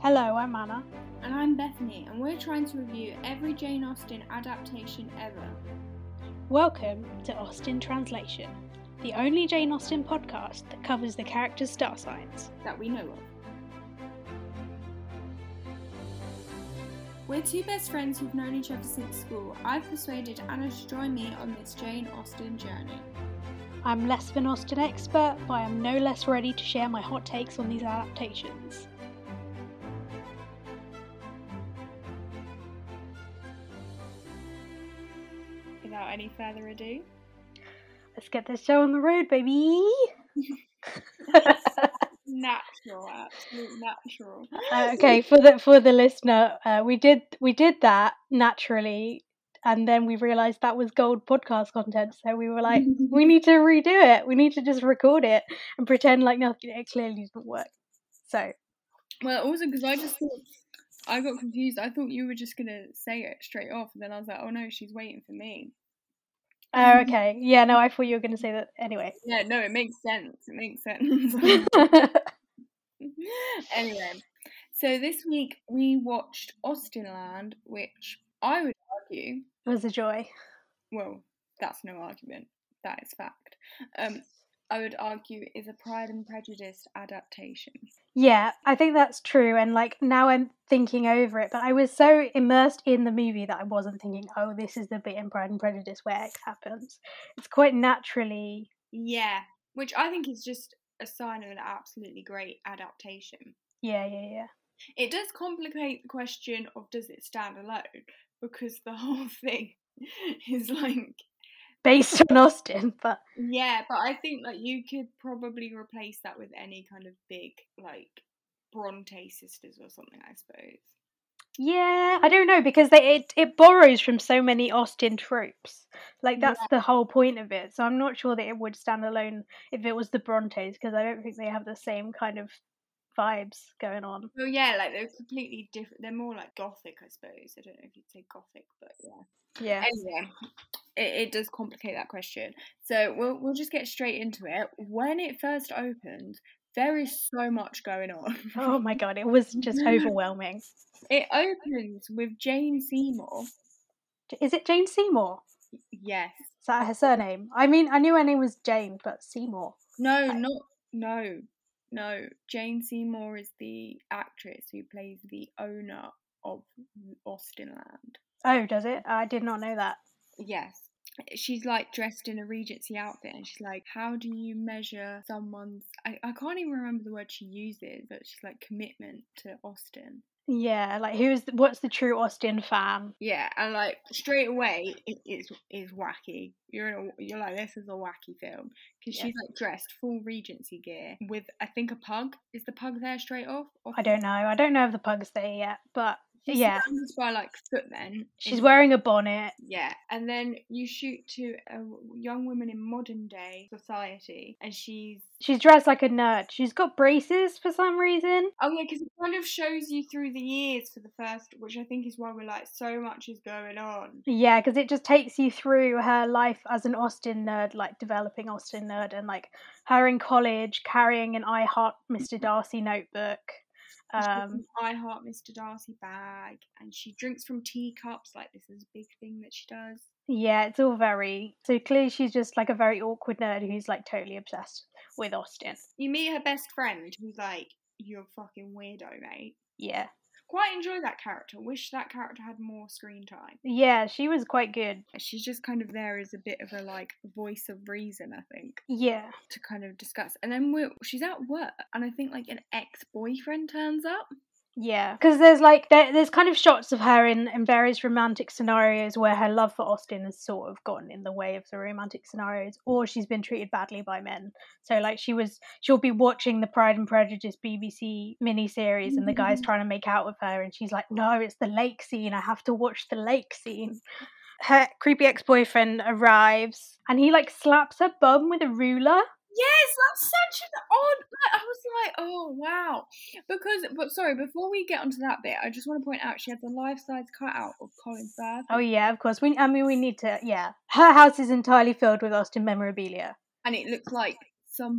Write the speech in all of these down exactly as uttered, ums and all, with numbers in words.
Hello, I'm Anna. And I'm Bethany, and we're trying to review every Jane Austen adaptation ever. Welcome to Austen Translation, the only Jane Austen podcast that covers the characters' star signs that we know of. We're two best friends who've known each other since school. I've persuaded Anna to join me on this Jane Austen journey. I'm less of an Austen expert, but I am no less ready to share my hot takes on these adaptations. Without any further ado, let's get this show on the road, baby! Natural, absolute natural. Uh, okay, for the for the listener, uh, we did we did that naturally, and then we realised that was gold podcast content. So we were like, we need to redo it. We need to just record it and pretend like nothing. It clearly didn't work. So, well, also because I just thought I got confused. I thought you were just gonna say it straight off, and then I was like, oh no, she's waiting for me. Oh, okay. Yeah, no, I thought you were going to say that anyway. Yeah, no, it makes sense. It makes sense. Anyway, so this week we watched Austenland, which I would argue was a joy. Well, that's no argument. That is fact. Um, I would argue is a Pride and Prejudice adaptation. Yeah, I think that's true. And like now I'm thinking over it, but I was so immersed in the movie that I wasn't thinking, oh, this is the bit in Pride and Prejudice where X happens. It's quite naturally. Yeah, which I think is just a sign of an absolutely great adaptation. Yeah, yeah, yeah. It does complicate the question of does it stand alone, because the whole thing is like based on Austen, but yeah, but I think like you could probably replace that with any kind of big like Bronte sisters or something, I suppose. Yeah, I don't know, because they it, it borrows from so many Austen tropes. Like that's yeah. the whole point of it. So I'm not sure that it would stand alone if it was the Brontes, because I don't think they have the same kind of vibes going on. Well, yeah, like they're completely different. They're more like gothic, I suppose. I don't know if you'd say gothic, but yeah. Yeah. Anyway, it, it does complicate that question. So we'll we'll just get straight into it. When it first opened, there is so much going on. Oh my god, it was just overwhelming. It opens with Jane Seymour. Is it Jane Seymour? Yes. Is that her surname? I mean, I knew her name was Jane, but Seymour. No, I... not no. No, Jane Seymour is the actress who plays the owner of Austenland. Oh, does it? I did not know that. Yes. She's like dressed in a Regency outfit, and she's like, how do you measure someone's... I, I can't even remember the word she uses, but she's like commitment to Austen. Yeah, like who's the, what's the true Austen fan? Yeah, and like straight away it is is wacky. You're in a, you're like, this is a wacky film, because yeah. she's like dressed full Regency gear with I think a pug. Is the pug there straight off? off? I don't know. I don't know if the pug's there yet, but she's yeah, surrounded by like footmen. She's in, wearing a bonnet. Yeah, and then you shoot to a young woman in modern day society, and she's she's dressed like a nerd. She's got braces for some reason. Oh yeah, because it kind of shows you through the years for the first, which I think is why we're like, so much is going on. Yeah, because it just takes you through her life as an Austen nerd, like developing Austen nerd, and like her in college carrying an I Heart Mister Darcy notebook. Um, I Heart Mister Darcy bag, and she drinks from teacups. Like, this is a big thing that she does. Yeah, it's all very... So clearly she's just like a very awkward nerd who's like totally obsessed with Austen. You meet her best friend who's like, you're a fucking weirdo, mate. Yeah. Quite enjoy that character. Wish that character had more screen time. Yeah, she was quite good. She's just kind of there as a bit of a like voice of reason, I think. Yeah. To kind of discuss. And then we're, she's at work, and I think like an ex-boyfriend turns up. Yeah, because there's like there, there's kind of shots of her in, in various romantic scenarios where her love for Austen has sort of gotten in the way of the romantic scenarios, or she's been treated badly by men. So like she was, she'll be watching the Pride and Prejudice B B C miniseries, mm-hmm. and the guy's trying to make out with her, and she's like, no, it's the lake scene. I have to watch the lake scene. Her creepy ex-boyfriend arrives, and he like slaps her bum with a ruler. Yes, that's such an odd... I was like, oh, wow. Because, but sorry, before we get onto that bit, I just want to point out she had the life-size cutout of Colin Firth. Oh, yeah, of course. We, I mean, we need to, yeah. Her house is entirely filled with Austen memorabilia. And it looks like some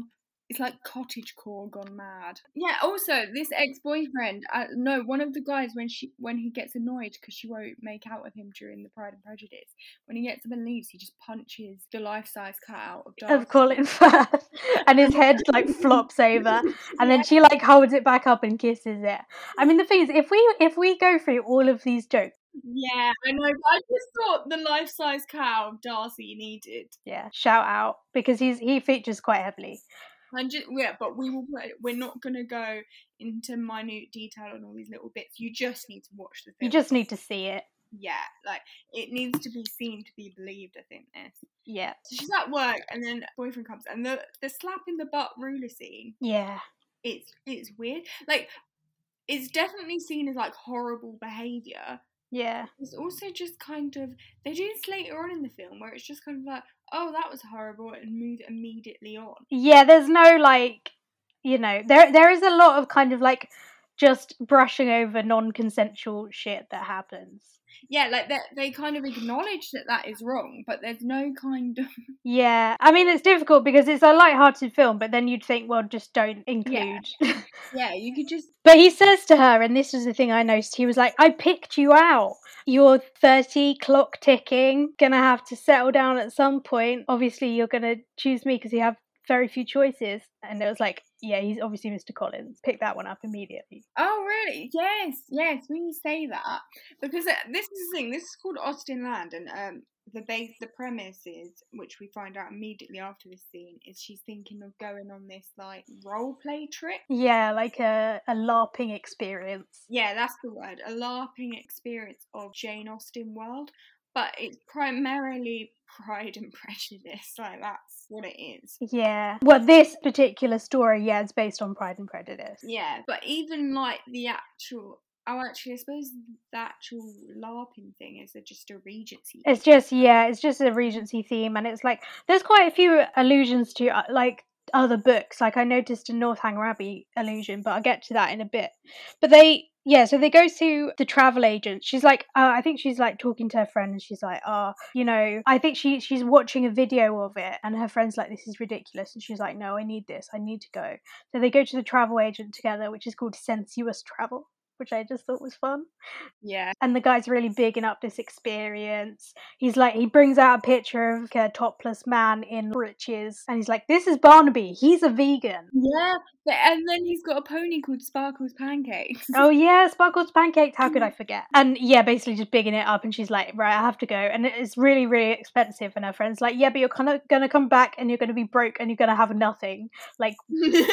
It's like cottagecore gone mad. Yeah. Also, this ex-boyfriend, uh, no, one of the guys when she when he gets annoyed because she won't make out with him during the Pride and Prejudice, when he gets up and leaves, he just punches the life-size cutout of Darcy. Of Colin Firth, and his head like flops over, and Yeah. then she like holds it back up and kisses it. I mean, the thing is, if we if we go through all of these jokes, Yeah, I know. But I just thought the life-size cow of Darcy needed. yeah, shout out, because he's he features quite heavily. And just, yeah, but we will. Put, we're not gonna go into minute detail on all these little bits. You just need to watch the film. You just need to see it. Yeah, like it needs to be seen to be believed. I think this. Yeah. So she's at work, and then boyfriend comes, and the the slap in the butt ruler scene. Yeah. It's it's weird. Like, it's definitely seen as like horrible behaviour. Yeah. It's also just kind of, they do this later on in the film where it's just kind of like, oh, that was horrible, and move immediately on. Yeah, there's no like, you know, there there is a lot of kind of like just brushing over non-consensual shit that happens. Yeah, like they they kind of acknowledge that that is wrong, but there's no kind of. Yeah, I mean, it's difficult because it's a light-hearted film, but then you'd think, well, just don't include. Yeah, yeah, you could just. But he says to her, and this was the thing I noticed, he was like, I picked you out. You're thirty, clock ticking, gonna have to settle down at some point. Obviously, you're gonna choose me because you have very few choices. And it was like, yeah, he's obviously Mister Collins. Pick that one up immediately. Oh, really? Yes, yes, when you say that. Because uh, this is the thing, this is called Austen Land, and um, the base, the premise is, which we find out immediately after this scene, is she's thinking of going on this, like, role play trip. Yeah, like a, a LARPing experience. Yeah, that's the word. A LARPing experience of Jane Austen world. But it's primarily Pride and Prejudice, like that's what it is. Yeah. Well, this particular story, yeah, it's based on Pride and Prejudice. Yeah, but even like the actual, oh, actually, I suppose the actual LARPing thing is just a Regency. It's just, yeah, it's just a Regency theme, and it's like, there's quite a few allusions to, uh, like, other books. Like, I noticed a Northanger Abbey allusion, but I'll get to that in a bit. But they, yeah, so they go to the travel agent. She's like, uh, I think she's like talking to her friend, and she's like, oh, you know, I think she she's watching a video of it, and her friend's like, this is ridiculous. And she's like, no, I need this. I need to go. So they go to the travel agent together, which is called Sensuous Travel, which I just thought was fun. Yeah. And the guy's really bigging up this experience. He's like, he brings out a picture of a topless man in breeches, and he's like, this is Barnaby. He's a vegan. Yeah, but, and then he's got a pony called Sparkles Pancakes. Oh yeah, Sparkles Pancakes. How could I forget? And yeah, basically just bigging it up, and she's like, right, I have to go. And it's really, really expensive. And her friend's like, yeah, but you're kind of gonna come back, and you're gonna be broke, and you're gonna have nothing. Like, no, she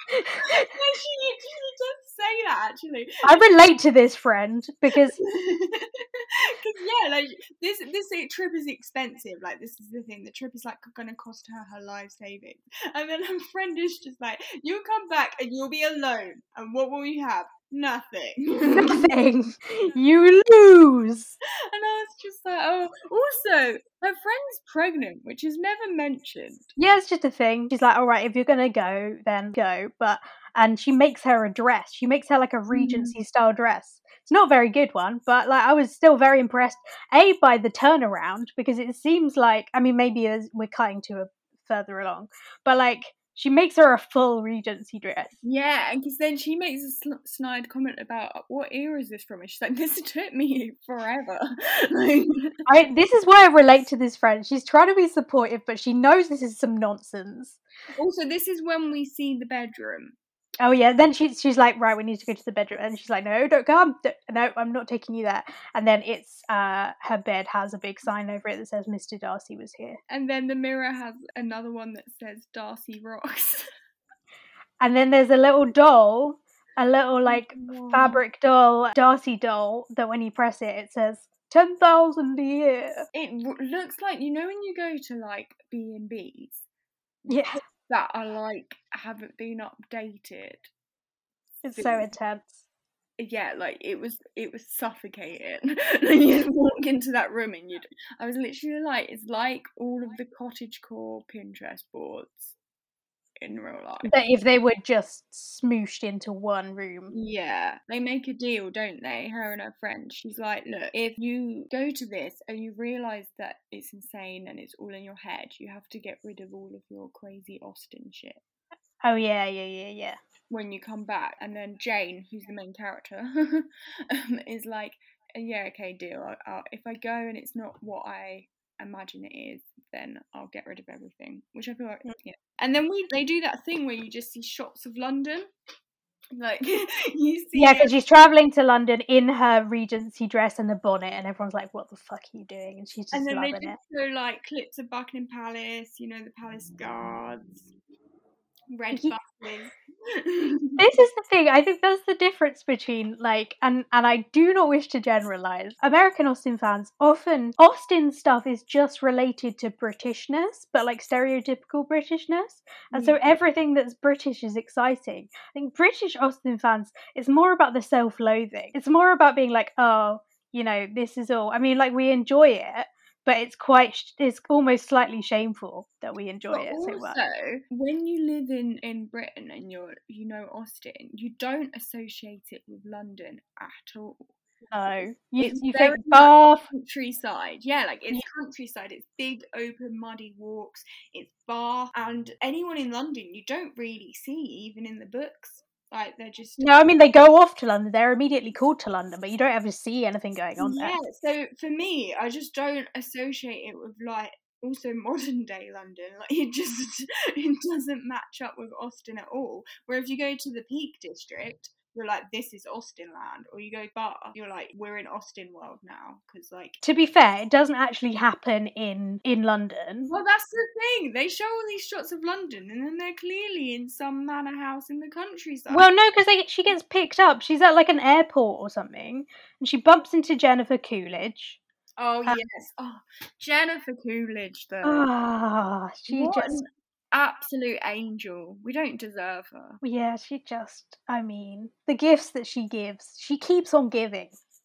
literally does say that, actually. I relate to this friend because because yeah, like this this trip is expensive. Like, this is the thing, the trip is like going to cost her her life savings, and then her friend is just like, you'll come back and you'll be alone, and what will you have? Nothing. Nothing. You lose. And I was just like, oh. Also, her friend's pregnant, which is never mentioned. Yeah, it's just a thing. She's like, all right, if you're gonna go, then go. But and she makes her a dress. She makes her like a Regency style dress. It's not a very good one, but like I was still very impressed. A, by the turnaround, because it seems like, I mean, maybe as we're cutting to a further along, but like, she makes her a full Regency dress. Yeah, and because then she makes a sl- snide comment about, what era is this from? And she's like, this took me forever. Like, I, this is why I relate to this friend. She's trying to be supportive, but she knows this is some nonsense. Also, this is when we see the bedroom. Oh yeah, then she's she's like, right, we need to go to the bedroom, and she's like, no, don't come, don't, no, I'm not taking you there. And then it's uh her bed has a big sign over it that says Mister Darcy was here, and then the mirror has another one that says Darcy rocks. And then there's a little doll, a little like wow. fabric fabric doll, Darcy doll, that when you press it, it says ten thousand a year. It r- looks like, you know, when you go to like B and B's, Yeah, that are like haven't been updated. it's so intense. Yeah, like it was it was suffocating. You'd walk into that room and you'd I was literally like, it's like all of the cottagecore Pinterest boards in real life. But if they were just smooshed into one room. Yeah, they make a deal, don't they? Her and her friend. She's like, look, if you go to this and you realise that it's insane and it's all in your head, you have to get rid of all of your crazy Austen shit. Oh yeah, yeah, yeah, yeah. When you come back, and then Jane, who's the main character, um, is like, yeah, okay, deal. I'll, I'll, if I go and it's not what I imagine it is, then I'll get rid of everything. Which I feel like, yeah. And then we they do that thing where you just see shots of London, like you see. Yeah, because she's traveling to London in her Regency dress and a bonnet, and everyone's like, "What the fuck are you doing?" And she's just and then loving they it. just show like clips of Buckingham Palace, you know, the palace guards, red Yeah. buses. This is the thing. I think that's the difference between like, and and I do not wish to generalize. American Austen fans often Austen stuff is just related to Britishness, but like stereotypical Britishness, and so everything that's British is exciting. I think British Austen fans, it's more about the self-loathing. It's more about being like, oh, you know, this is all. I mean, like we enjoy it, but it's quite, it's almost slightly shameful that we enjoy But it also, so much. when you live in, in Britain and you're, you know, Austen, you don't associate it with London at all. No, you, It's you very think Bath, countryside. Yeah, like it's Yeah. countryside. It's big, open, muddy walks. It's Bath, and anyone in London you don't really see, even in the books. Like they're just No, I mean they go off to London. They're immediately called to London, but you don't ever see anything going on there. yeah. So for me, I just don't associate it with like also modern day London. Like it just it doesn't match up with Austen at all. Where if you go to the Peak District, you're like, this is Austen land, or you go Bath, you're like, we're in Austen world now, because like. To be fair, it doesn't actually happen in in London. Well, that's the thing. They show all these shots of London, and then they're clearly in some manor house in the countryside. Well, no, because she gets picked up. She's at like an airport or something, and she bumps into Jennifer Coolidge. Oh uh, yes, oh Jennifer Coolidge though. Ah, oh, she what just an absolute angel. We don't deserve her. Yeah, she just. I mean, the gifts that she gives, she keeps on giving.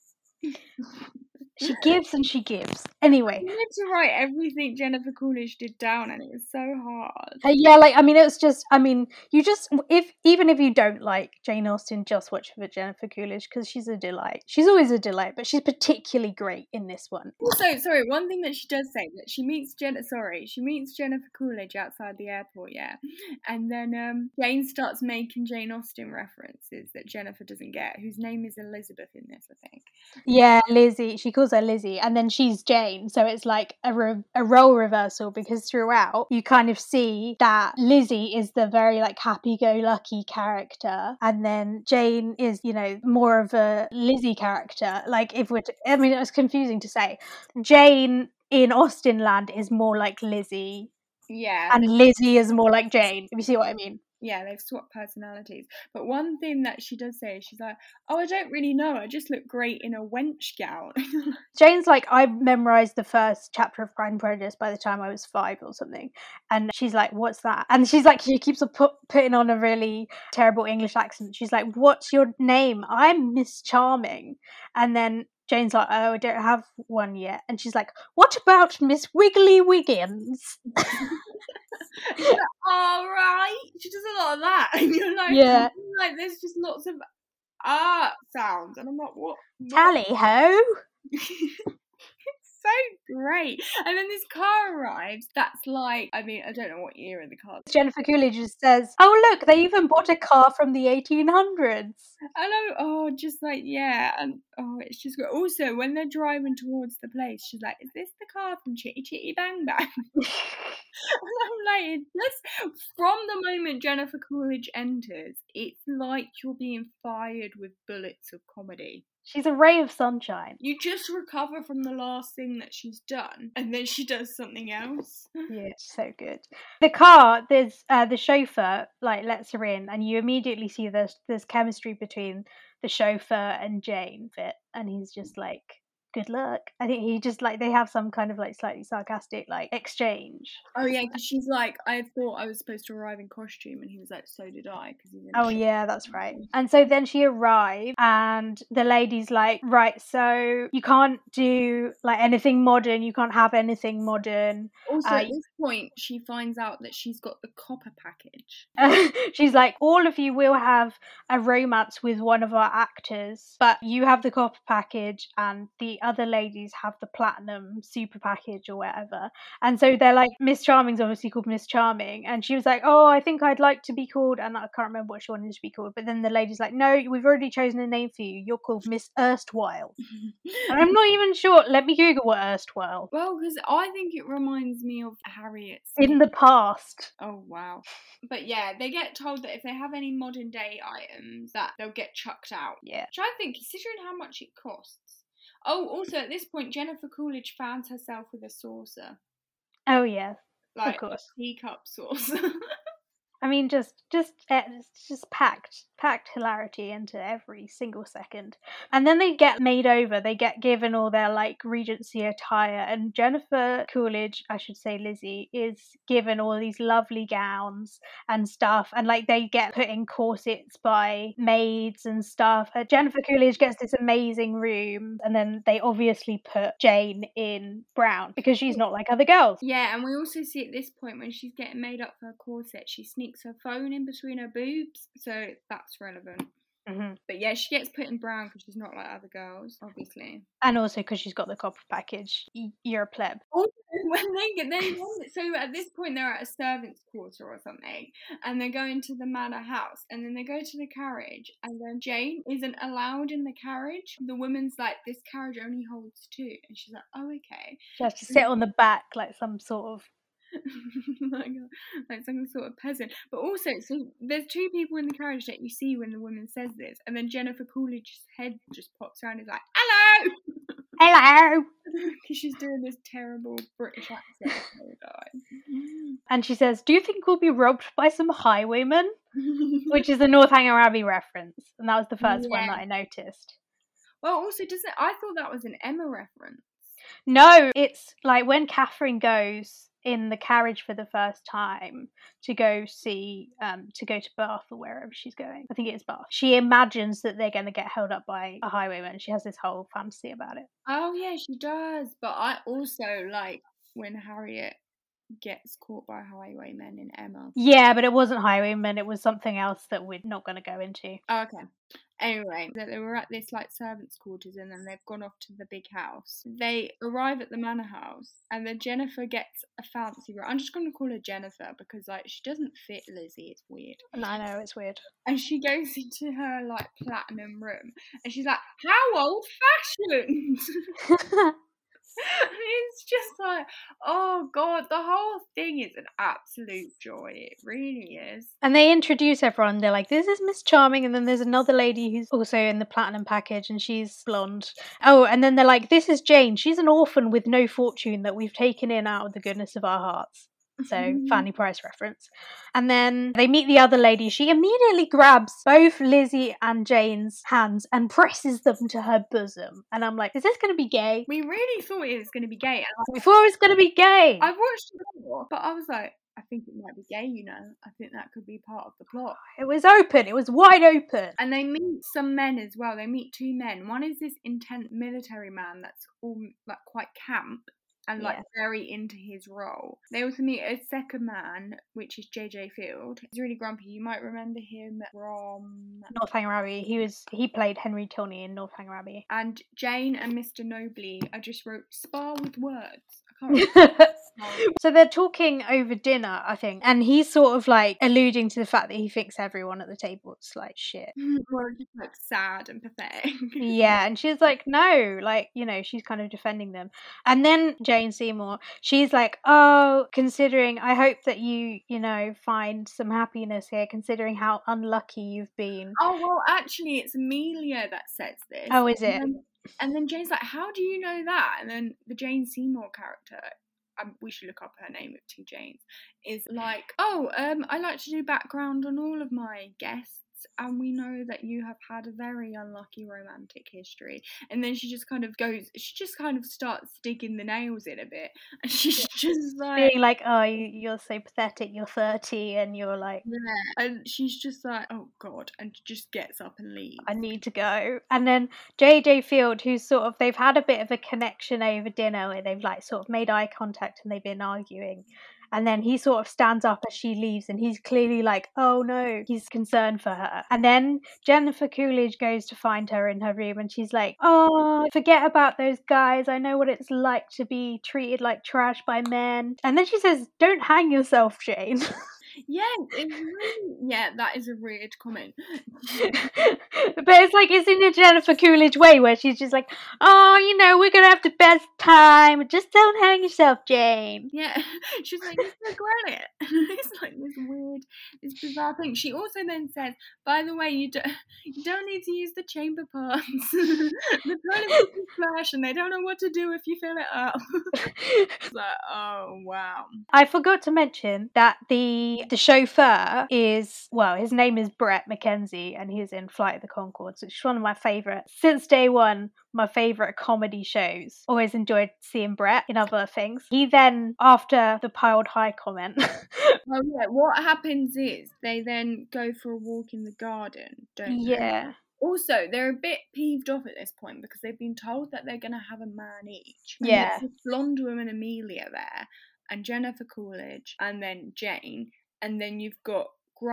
She gives and she gives. Anyway, I had to write everything Jennifer Coolidge did down, and it was so hard. Uh, yeah, like I mean, it was just. I mean, you just if even if you don't like Jane Austen, just watch for Jennifer Coolidge because she's a delight. She's always a delight, but she's particularly great in this one. Also, sorry, one thing that she does say that she meets Jen. Sorry, she meets Jennifer Coolidge outside the airport, yeah, and then um, Jane starts making Jane Austen references that Jennifer doesn't get, whose name is Elizabeth in this, I think. Yeah, Lizzie. She calls her Lizzie, and then she's Jane. So it's like a re- a role reversal because throughout you kind of see that Lizzie is the very like happy-go-lucky character, and then Jane is, you know, more of a Lizzie character. Like if we're, t- I mean, it was confusing to say. Jane in Austen land is more like Lizzie, yeah, and Lizzie is more like Jane. If you see what I mean. Yeah, they've swapped personalities. But one thing that she does say is she's like, oh, I don't really know. I just look great in a wench gown. Jane's like, I memorised the first chapter of Pride and Prejudice by the time I was five or something. And she's like, what's that? And she's like, she keeps on put, putting on a really terrible English accent. She's like, what's your name? I'm Miss Charming. And then Jane's like, oh, I don't have one yet. And she's like, what about Miss Wiggly Wiggins? Like, all right. She does a lot of that. And you're like, yeah. like there's just lots of ah sounds. And I'm like, what? what? Tally-ho. So great. And then this car arrives that's like, I mean, I don't know what year in the car. Jennifer Coolidge just says, oh look, they even bought a car from the eighteen hundreds. I know, oh, just like, yeah, and oh, it's just good. Also, when they're driving towards the place, she's like, is this the car from Chitty Chitty Bang Bang? And I'm like, just from the moment Jennifer Coolidge enters, it's like you're being fired with bullets of comedy. She's a ray of sunshine. You just recover from the last thing that she's done, and then she does something else. Yeah, so good. The car, there's uh, the chauffeur like lets her in, and you immediately see there's there's chemistry between the chauffeur and Jane fit, and he's just like, good luck. I think he just like they have some kind of like slightly sarcastic like exchange. Oh yeah, because she's like, I thought I was supposed to arrive in costume, and he was like, so did I. Cause he's in oh yeah, that's right. And so then she arrives, and the lady's like, right, so you can't do like anything modern. You can't have anything modern. Also, uh, at this point, she finds out that she's got the copper package. She's like, all of you will have a romance with one of our actors, but you have the copper package, and the other ladies have the platinum super package or whatever. And so they're like, Miss Charming's obviously called Miss Charming. And she was like, oh, I think I'd like to be called, and I can't remember what she wanted to be called. But then the lady's like, no, we've already chosen a name for you. You're called Miss Erstwhile. And I'm not even sure. Let me Google what erstwhile. Well, because I think it reminds me of Harriet's. In the past. Oh, wow. But yeah, they get told that if they have any modern day items, that they'll get chucked out. Yeah. Which I think, considering how much it costs. Oh, also at this point, Jennifer Coolidge found herself with a saucer. Oh, yeah. Like of course. a teacup saucer. I mean, just, just, just packed, packed hilarity into every single second. And then they get made over. They get given all their, like, Regency attire. And Jennifer Coolidge, I should say Lizzie, is given all these lovely gowns and stuff. And, like, they get put in corsets by maids and stuff. Uh, Jennifer Coolidge gets this amazing room. And then they obviously put Jane in brown because she's not like other girls. Yeah, and we also see at this point when she's getting made up for her corset, she sneaks her phone in between her boobs, so that's relevant. Mm-hmm. But yeah, she gets put in brown because she's not like other girls, obviously, and also because she's got the copper package. You're a pleb. Also, when they get they so at this point they're at a servants' quarter or something, and they're going to the manor house, and then they go to the carriage, and then Jane isn't allowed in the carriage. The woman's like, this carriage only holds two, and she's like, oh, okay. She has to sit on the back like some sort of like, like some sort of peasant. But also, so there's two people in the carriage that you see when the woman says this, and then Jennifer Coolidge's head just pops around and is like, hello! Hello! Because she's doing this terrible British accent all the time. And she says, do you think we'll be robbed by some highwaymen? Which is a Northanger Abbey reference. And that was the first yeah. one that I noticed. Well, also, doesn't I thought that was an Emma reference. No, it's like when Catherine goes in the carriage for the first time to go see, um, to go to Bath or wherever she's going. I think it is Bath. She imagines that they're going to get held up by a highwayman. She has this whole fantasy about it. Oh, yeah, she does. But I also like when Harriet gets caught by highwaymen in Emma. Yeah, but it wasn't highwaymen. It was something else that we're not going to go into. Oh, okay. Anyway, they were at this like servants' quarters, and then they've gone off to the big house. They arrive at the manor house, and then Jennifer gets a fancy room. I'm just going to call her Jennifer because like she doesn't fit Lizzie. It's weird. I know, it's weird. And she goes into her like platinum room, and she's like, "How old-fashioned!" It's just like, oh god, the whole thing is an absolute joy. It really is. And they introduce everyone. They're like, this is Miss Charming, and then there's another lady who's also in the platinum package, and she's blonde. Oh, and then they're like, this is Jane. She's an orphan with no fortune that we've taken in out of the goodness of our hearts. So, Fanny Price reference. And then they meet the other lady. She immediately grabs both Lizzie and Jane's hands and presses them to her bosom. And I'm like, is this going to be gay? We really thought it was going to be gay. We thought it was going to be gay. I watched it before, but I was like, I think it might be gay, you know. I think that could be part of the plot. It was open. It was wide open. And they meet some men as well. They meet two men. One is this intense military man that's all like quite camp. And like yeah. very into his role. They also meet a second man, which is J J Field. He's really grumpy. You might remember him from Northanger Abbey. He was he played Henry Tilney in Northanger Abbey. And Jane and Mister Nobley, I just wrote spar with words. I can't remember. So they're talking over dinner, I think, and he's sort of like alluding to the fact that he thinks everyone at the table is like shit. Or just like sad and pathetic. Yeah, and she's like, no, like, you know, she's kind of defending them. And then Jane Seymour, she's like, oh, considering, I hope that you, you know, find some happiness here, considering how unlucky you've been. Oh, well, actually, it's Amelia that says this. Oh, is it? And then, and then Jane's like, how do you know that? And then the Jane Seymour character, Um, we should look up her name of two Janes, is like, oh, um, I like to do background on all of my guests, and we know that you have had a very unlucky romantic history. And then she just kind of goes, she just kind of starts digging the nails in a bit, and she's just like, being like, oh, you're so pathetic, you're thirty, and you're like, yeah, and she's just like, oh god, and just gets up and leaves. I need to go. And then J J Field, who's sort of, they've had a bit of a connection over dinner where they've like sort of made eye contact and they've been arguing. And then he sort of stands up as she leaves, and he's clearly like, oh no, he's concerned for her. And then Jennifer Coolidge goes to find her in her room, and she's like, oh, forget about those guys. I know what it's like to be treated like trash by men. And then she says, don't hang yourself, Jane. Yeah, it's really, yeah, that is a weird comment. But it's like, it's in a Jennifer Coolidge way where she's just like, oh, you know, we're gonna have the best time. Just don't hang yourself, Jane. Yeah, she's like, you regret it. It's like this weird, this bizarre thing. She also then says, by the way, you don't, you don't need to use the chamber parts. The toilet will flash and they don't know what to do if you fill it up. It's like, oh, wow. I forgot to mention that the the chauffeur is, well, his name is Brett McKenzie, and he's in Flight of the Conchords, which is one of my favourite, since day one, my favourite comedy shows. Always enjoyed seeing Brett in other things. He then, after the piled high comment... Oh yeah, what happens is they then go for a walk in the garden, don't they? Yeah. Also, they're a bit peeved off at this point because they've been told that they're going to have a man each. And Yeah. there's this blonde woman, Amelia, there, and Jennifer Coolidge, and then Jane, and then you've got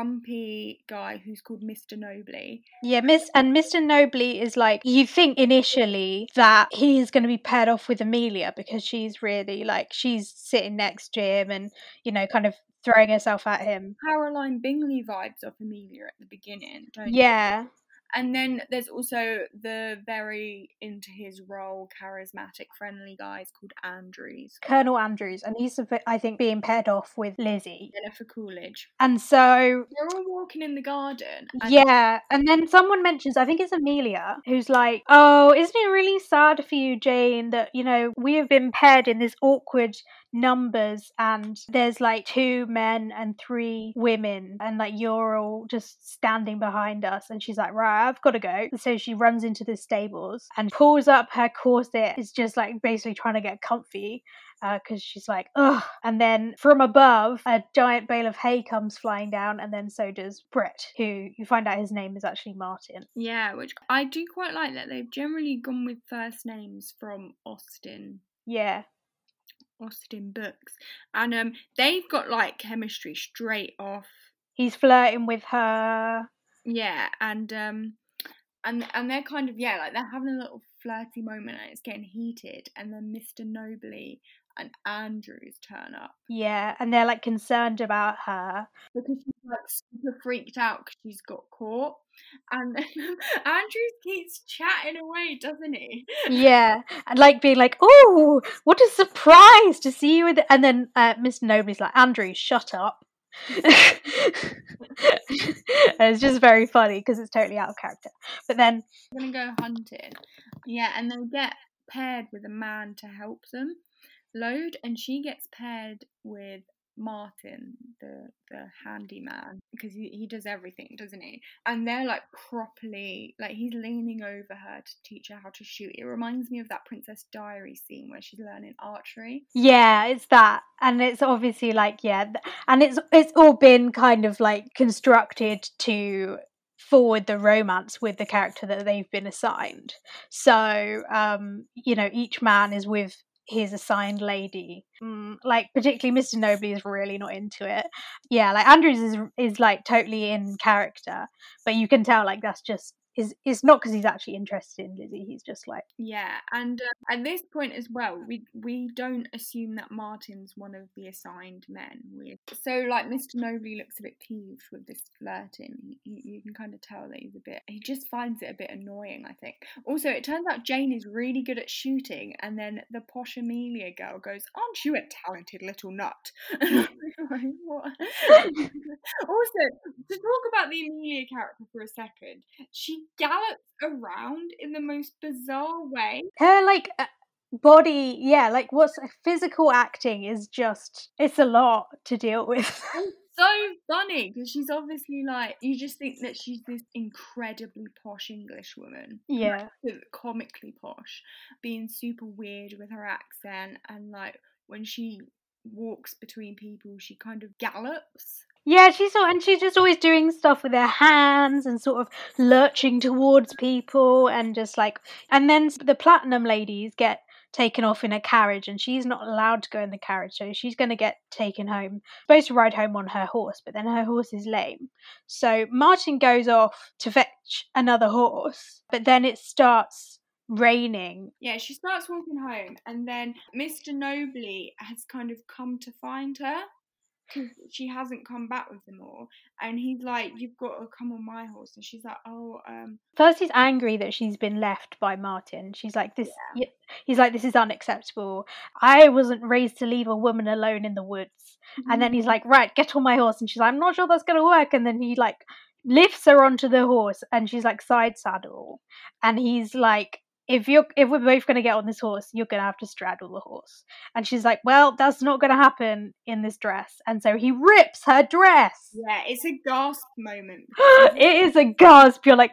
grumpy guy who's called Mister Nobley. Yeah, Miss and Mister Nobley is like, you think initially that he is going to be paired off with Amelia because she's really like, she's sitting next to him and, you know, kind of throwing herself at him. Caroline Bingley vibes off Amelia at the beginning, don't you? Yeah. And then there's also the very into his role, charismatic, friendly guys called Andrews. Colonel Andrews, and he's, I think, being paired off with Lizzie. Jennifer Coolidge. And so... they're all walking in the garden. And yeah, and then someone mentions, I think it's Amelia, who's like, oh, isn't it really sad for you, Jane, that, you know, we have been paired in this awkward numbers and there's like two men and three women and like you're all just standing behind us. And she's like, right, I've got to go. So she runs into the stables and pulls up her corset. It's just like basically trying to get comfy because uh, she's like, ugh. And then from above, a giant bale of hay comes flying down, and then so does Brett, who you find out his name is actually Martin. Yeah, which I do quite like that they've generally gone with first names from Austen. Yeah. Austen books. And um they've got like chemistry straight off. He's flirting with her. Yeah, and um and and they're kind of, yeah, like they're having a little flirty moment and it's getting heated, and then Mister Nobley and Andrews turn up. Yeah, and they're like concerned about her because she's like super freaked out because she's got caught, and Andrews keeps chatting away, doesn't he? Yeah, and like being like, "Oh, what a surprise to see you!" With it. And then uh, Mister Nobley's like, "Andrews, shut up." And it's just very funny because it's totally out of character. But then we're gonna go hunting, yeah, and they get paired with a man to help them load, and she gets paired with Martin, the the handyman, because he, he does everything, doesn't he? And they're like properly, like he's leaning over her to teach her how to shoot. It reminds me of that Princess Diaries scene where she's learning archery. Yeah, it's that, and it's obviously like, yeah, and it's it's all been kind of like constructed to forward the romance with the character that they've been assigned. So um you know, each man is with his assigned lady. Mm, like particularly Mister Nobley is really not into it. Yeah, like Andrews is is like totally in character, but you can tell like that's just is it's not because he's actually interested in Lizzie. He's just like, yeah. And uh, at this point as well, we we don't assume that Martin's one of the assigned men. We so like Mister Nobley looks a bit peeved with this flirting. He, you can kind of tell that he's a bit. He just finds it a bit annoying, I think. Also, it turns out Jane is really good at shooting, and then the posh Amelia girl goes, "Aren't you a talented little nut?" What? Also, to talk about the Amelia character for a second, she gallops around in the most bizarre way. Her like uh, body, yeah, like what's physical acting is just, it's a lot to deal with. It's so funny because she's obviously like, you just think that she's this incredibly posh English woman. Yeah. Like, comically posh, being super weird with her accent, and like when she walks between people, she kind of gallops. Yeah, she's sort, and she's just always doing stuff with her hands and sort of lurching towards people and just like, and then the platinum ladies get taken off in a carriage, and she's not allowed to go in the carriage, so she's going to get taken home. Supposed to ride home on her horse, but then her horse is lame. So Martin goes off to fetch another horse, but then it starts raining. Yeah, she starts walking home, and then Mister Nobley has kind of come to find her because she hasn't come back with them all, and he's like, "You've got to come on my horse," and she's like, "Oh, um." First, he's angry that she's been left by Martin. She's like, "This." Yeah. He's like, "This is unacceptable. I wasn't raised to leave a woman alone in the woods." Mm-hmm. And then he's like, "Right, get on my horse," and she's like, "I'm not sure that's gonna work." And then he like lifts her onto the horse, and she's like side saddle, and he's like, if you're if we're both going to get on this horse, you're going to have to straddle the horse. And she's like, well, that's not going to happen in this dress. And so he rips her dress. Yeah, it's a gasp moment. It is a gasp. You're like,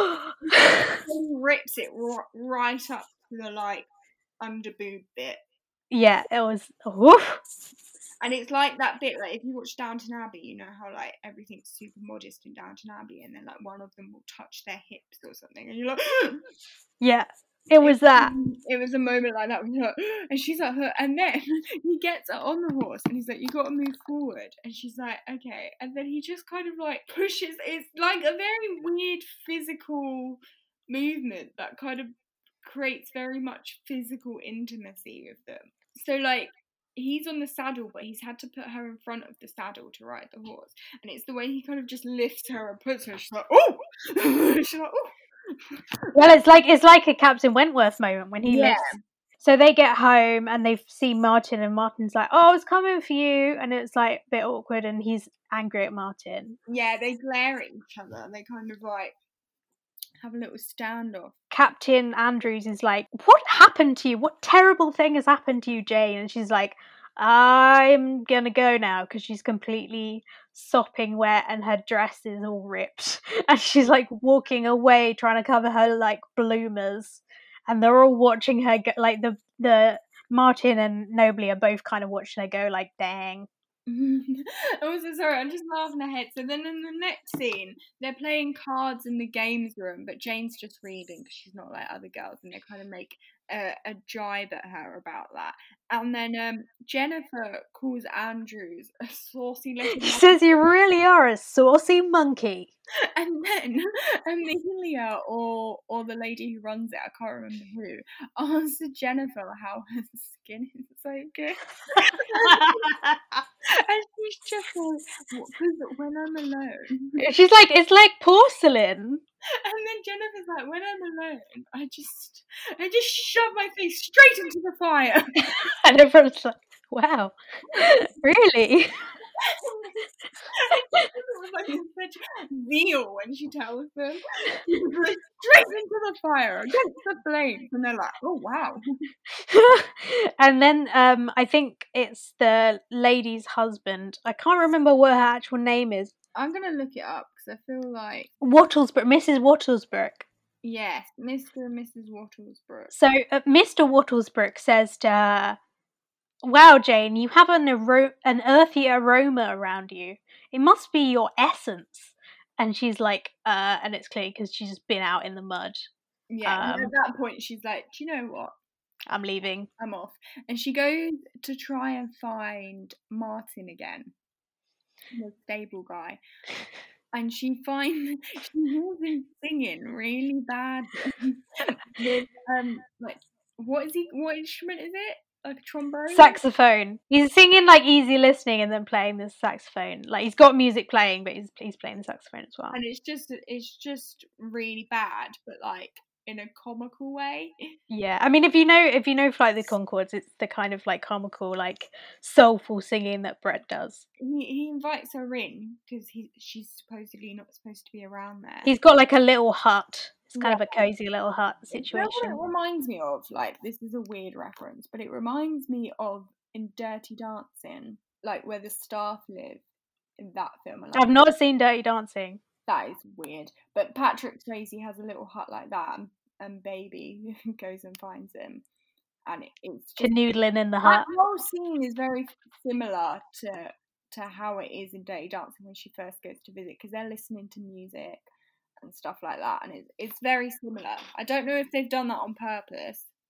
he rips it r- right up to the like under boob bit. Yeah, it was woof. And it's like that bit, like if you watch Downton Abbey, you know how like everything's super modest in Downton Abbey, and then like one of them will touch their hips or something, and you're like, yeah, it was that. It was a moment like that, like, and she's like, and then he gets her on the horse, and he's like, you got to move forward, and she's like, okay, and then he just kind of like pushes. It's like a very weird physical movement that kind of creates very much physical intimacy with them. So like, he's on the saddle, but he's had to put her in front of the saddle to ride the horse, and it's the way he kind of just lifts her and puts her. She's like, oh, she's like, oh. Well, it's like it's like a Captain Wentworth moment when he yeah. lifts. So they get home and they see Martin, and Martin's like, "Oh, I was coming for you," and it's like a bit awkward, and he's angry at Martin. Yeah, they glare at each other. And they kind of like have a little standoff. Captain Andrews is like, "What happened to you? What terrible thing has happened to you, Jane?" And she's like, "I'm gonna go now," because she's completely sopping wet and her dress is all ripped, and she's like walking away trying to cover her like bloomers, and they're all watching her go, like the the Martin and Nobley are both kind of watching her go like, dang. Oh, so sorry, I'm just laughing ahead. So then in the next scene, they're playing cards in the games room, but Jane's just reading because she's not like other girls, and they kind of make a, a jibe at her about that. And then um, Jennifer calls Andrews a saucy little monkey. She says, "You really are a saucy monkey." And then Amelia, or or the lady who runs it, I can't remember who, asks Jennifer how her skin is so good. And she's just like, because when I'm alone. She's like, it's like porcelain. And then Jennifer's like, when I'm alone, I just, I just shove my face straight into the fire. And everyone's like, wow, really? Like such zeal when she tells them, straight into the fire against the flames, and they're like, oh wow. And then um I think it's the lady's husband, I can't remember what her actual name is. I'm gonna look it up because I feel like Wattlesbrook, Missus Wattlesbrook. Yes, Mister and Missus Wattlesbrook. So uh, Mister Wattlesbrook says to her, "Wow, Jane, you have an aro- an earthy aroma around you. It must be your essence." And she's like, uh, and it's clear because she's just been out in the mud. Yeah, um, and at that point she's like, do you know what? I'm leaving. I'm off. And she goes to try and find Martin again, the stable guy. And she finds, she hears him singing really bad. With, um, like, what is he, what instrument is it? Like a trombone? Saxophone. He's singing like easy listening and then playing the saxophone. Like he's got music playing, but he's he's playing the saxophone as well. And it's just it's just really bad, but like in a comical way. Yeah, I mean, if you know if you know Flight of the Conchords, it's the kind of like comical, like soulful singing that Brett does. He he invites her in because he she's supposedly not supposed to be around there. He's got like a little hut. It's kind yeah. of a cozy little hut situation. You know what it reminds me of? Like, this is a weird reference, but it reminds me of in Dirty Dancing, like where the staff live in that film. Like, I've not seen Dirty Dancing. That is weird. But Patrick Swayze has a little hut like that, and, and Baby goes and finds him. And it, it's just... Canoodling in the hut. That whole scene is very similar to, to how it is in Dirty Dancing when she first goes to visit, because they're listening to music and stuff like that, and it's it's very similar. I don't know if they've done that on purpose,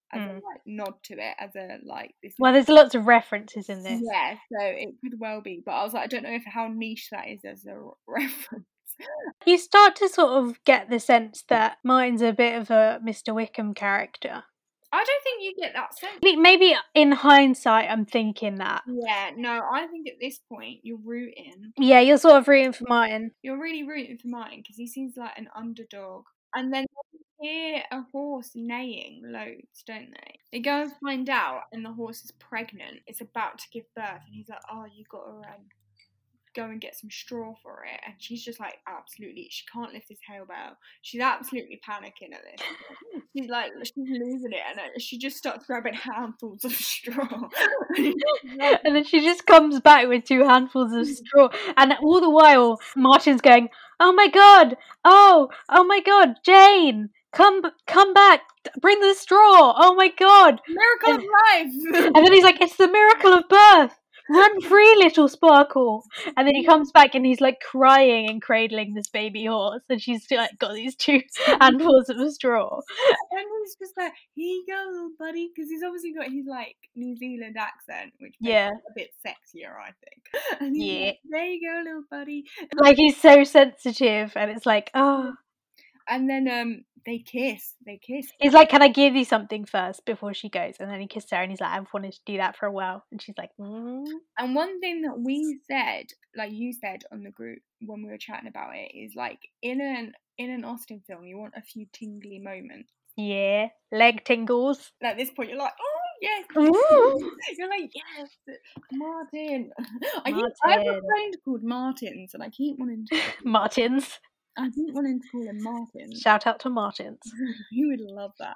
as Mm. a like nod to it, as a like this. Well, there's lots of references in this. Yeah, so it could well be, but I was like, I don't know if how niche that is as a reference. You start to sort of get the sense that Martin's a bit of a Mister Wickham character. I don't think you get that sense. Maybe in hindsight, I'm thinking that. Yeah, no, I think at this point you're rooting. Yeah, you're sort of rooting for Martin. You're really rooting for Martin because he seems like an underdog. And then they hear a horse neighing loads, don't they? They go and find out, and the horse is pregnant. It's about to give birth, and he's like, "Oh, you got to um, go and get some straw for it." And she's just like, absolutely, she can't lift this hay bale. She's absolutely panicking at this. She's like, she's losing it, and she just starts grabbing handfuls of straw. And then she just comes back with two handfuls of straw, and all the while Martin's going, "Oh my god, oh, oh my god, Jane, come, come back, bring the straw, oh my god, miracle and, of life." And then he's like, "It's the miracle of birth. Run free, little Sparkle." And then he comes back and he's like crying and cradling this baby horse, and she's still like got these two handfuls of straw. And he's just like, "Here you go, little buddy," because he's obviously got his like New Zealand accent, which makes Yeah, it a bit sexier, I think. And he's yeah, like, "There you go, little buddy." like he's so sensitive, and it's like, oh. And then um, they kiss. They kiss. He's like, "Can I give you something first before she goes?" And then he kissed her, and he's like, "I've wanted to do that for a while." And she's like, mm. And one thing that we said, like you said on the group when we were chatting about it, is like in an in an Austen film, you want a few tingly moments. Yeah, leg tingles. At this point, you're like, "Oh yes," Ooh. You're like, "Yes, Martin." I, keep, Martin. I have a friend called Martins, and I keep wanting to. Martins. I keep wanting to call him Martin. Shout out to Martins. He would love that.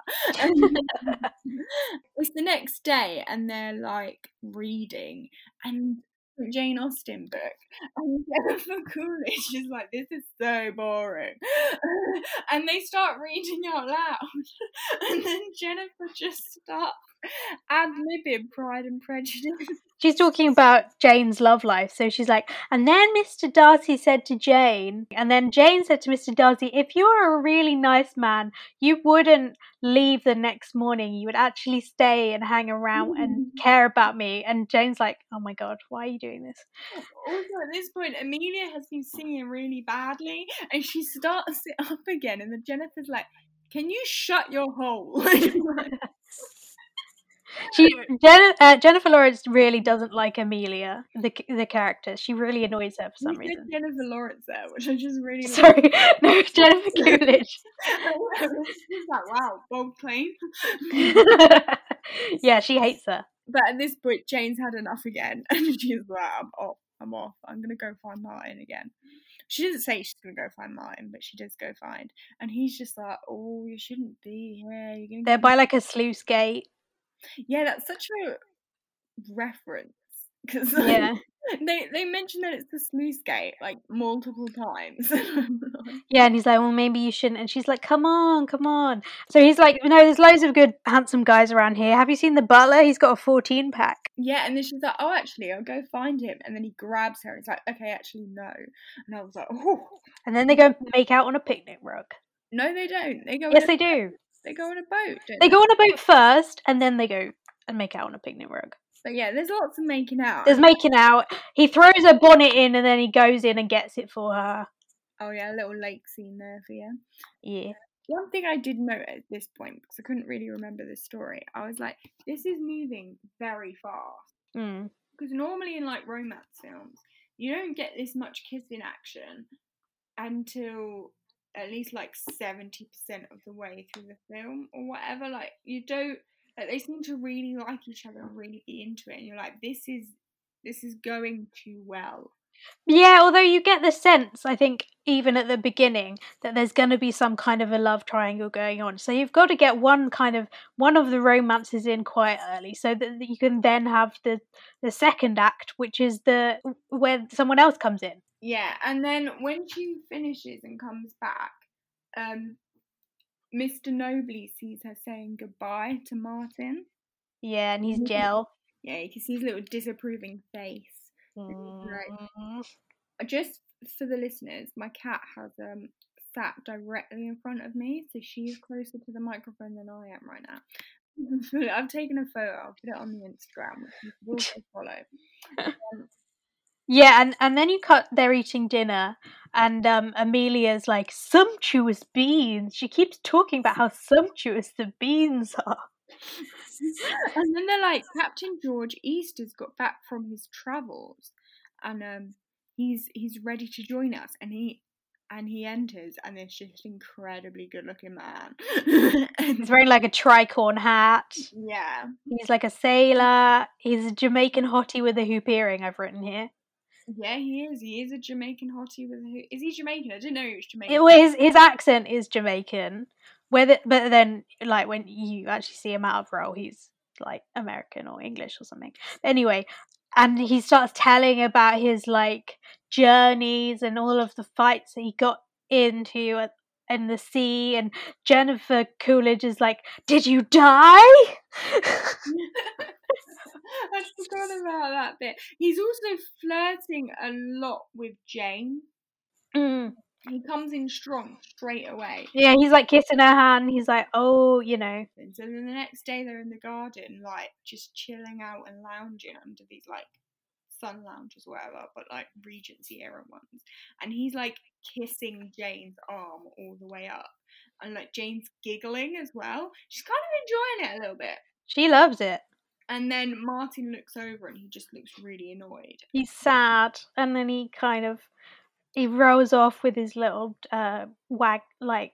It's the next day, and they're like reading, and Jane Austen book, and Jennifer Coolidge is like, "This is so boring," and they start reading out loud, and then Jennifer just starts ad-libbing Pride and Prejudice. She's talking about Jane's love life. So she's like, "And then Mister Darcy said to Jane," and then Jane said to Mister Darcy, "If you were a really nice man, you wouldn't leave the next morning. You would actually stay and hang around and care about me." And Jane's like, "Oh my god, why are you doing this?" Also, at this point, Amelia has been singing really badly, and she starts it up again, and then Jennifer's like, "Can you shut your hole?" She Jen, uh, Jennifer Lawrence really doesn't like Amelia, the the character. She really annoys her for some you reason. said Jennifer Lawrence there, which I just really sorry, no, Jennifer Coolidge. She's like, wow, bold claim. Yeah, she hates her. But at this point, Jane's had enough again, and she's like, "I'm off. I'm off. I'm gonna go find Martin again." She doesn't say she's gonna go find Martin, but she does go find, and he's just like, "Oh, you shouldn't be here. You're gonna." They're by like a sluice gate. Yeah, that's such a reference, because like, Yeah, they they mention that it's the sluice gate like multiple times. yeah, and he's like, "Well, maybe you shouldn't." And she's like, "Come on, come on." So he's like, "No, there's loads of good, handsome guys around here. Have you seen the butler? He's got a fourteen pack." Yeah, and then she's like, "Oh, actually, I'll go find him." And then he grabs her. He's like, "Okay, actually, no." And I was like, "Oh." And then they go make out on a picnic rug. No, they don't. They go. Yes, on they a, do. They go on a boat. Don't They they go on a boat first, and then they go and make out on a picnic rug. But yeah, there's lots of making out. There's making out. He throws her bonnet in, and then he goes in and gets it for her. Oh yeah, a little lake scene there for you. Yeah. One thing I did note at this point, because I couldn't really remember this story, I was like, this is moving very fast. Mm. Because normally in like romance films, you don't get this much kissing action until at least like seventy percent of the way through the film or whatever. Like, you don't, like, they seem to really like each other and really be into it, and you're like, this is this is going too well. Yeah, although you get the sense, I think, even at the beginning, that there's going to be some kind of a love triangle going on. So you've got to get one kind of, one of the romances in quite early, so that you can then have the the second act, which is the where someone else comes in. Yeah, and then when she finishes and comes back, um, Mister Nobley sees her saying goodbye to Martin. Yeah, and he's gel. Yeah, you can see his little disapproving face. Mm. Right. Just for the listeners, my cat has um sat directly in front of me, so she's closer to the microphone than I am right now. I've taken a photo. I'll put it on the Instagram, which you can also follow. Um, Yeah, and, and then you cut, they're eating dinner, and um, Amelia's like, sumptuous beans. She keeps talking about how sumptuous the beans are. and then they're like, Captain George East has got back from his travels, and um, he's he's ready to join us. And he and he enters, and there's just incredibly good-looking man. and, He's wearing like a tricorn hat. yeah, He's like a sailor. He's a Jamaican hottie with a hoop earring, I've written here. yeah, he is. He is a Jamaican hottie with a who. Is he Jamaican? I didn't know he was Jamaican. It, well, his his accent is Jamaican, whether but then like when you actually see him out of role, he's like American or English or something. But anyway, and he starts telling about his like journeys and all of the fights that he got into at, in the sea. And Jennifer Coolidge is like, "Did you die?" I forgot about that bit. He's also flirting a lot with Jane. Mm. He comes in strong straight away. Yeah, he's like kissing her hand. He's like, "Oh, you know." And so then the next day they're in the garden, like just chilling out and lounging under these like sun lounges, whatever, but like Regency era ones. And he's like kissing Jane's arm all the way up, and like Jane's giggling as well. She's kind of enjoying it a little bit. She loves it. And then Martin looks over and he just looks really annoyed. He's sad, and then he kind of he rolls off with his little uh wag like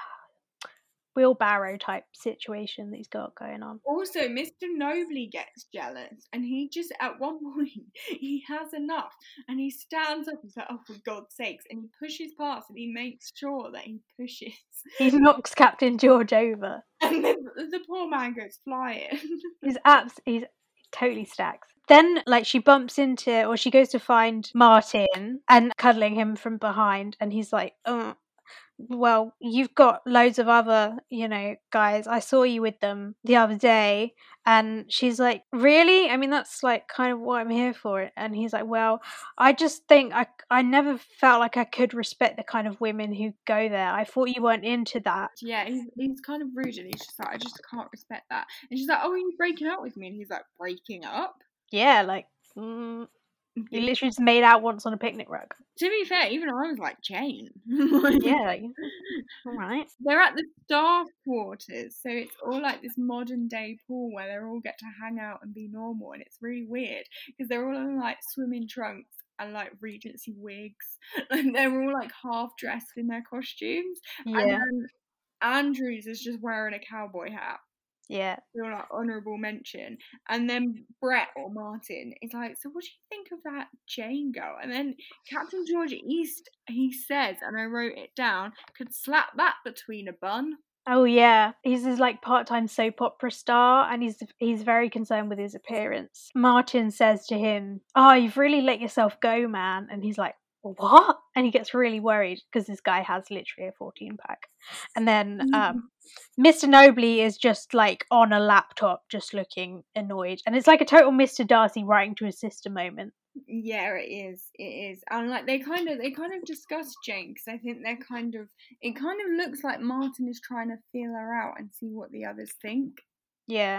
wheelbarrow type situation that he's got going on. Also, Mister Nobley gets jealous, and he just at one point he has enough, and he stands up and says, "Oh, for God's sakes!" and he pushes past, and he makes sure that he pushes. He knocks Captain George over, and then the poor man goes flying. he's abs he's totally stacks. Then like she bumps into, or she goes to find Martin and cuddling him from behind, and he's like, "Oh, well, you've got loads of other, you know, guys. I saw you with them the other day." And she's like, "Really? I mean, that's like kind of what I'm here for." And he's like, "Well, I just think I, I never felt like I could respect the kind of women who go there. I thought you weren't into that." Yeah, he's, he's kind of rude, and he's just like, "I just can't respect that." And she's like, "Oh, are you breaking up with me?" And he's like, "Breaking up?" Yeah, like, mm, you literally just made out once on a picnic rug. To be fair, even I was like, Jane. Yeah, like, all right. They're at the staff quarters, so it's all like this modern day pool where they all get to hang out and be normal, and it's really weird because they're all in like swimming trunks and like Regency wigs, and they're all like half dressed in their costumes. Yeah. And then Andrews is just wearing a cowboy hat. Yeah. Feel like honourable mention. And then Brett or Martin is like, "So what do you think of that Jane girl?" And then Captain George East, he says, and I wrote it down, could slap that between a bun. Oh yeah, he's his like part-time soap opera star, and he's he's very concerned with his appearance. Martin says to him, "Oh, you've really let yourself go, man." And he's like, "What?" And he gets really worried because this guy has literally a fourteen pack. And then um, Mister Nobley is just like on a laptop, just looking annoyed, and it's like a total Mister Darcy writing to his sister moment. Yeah, it is. It is, and like they kind of they kind of discuss Jane because I think they're kind of it kind of looks like Martin is trying to feel her out and see what the others think. Yeah.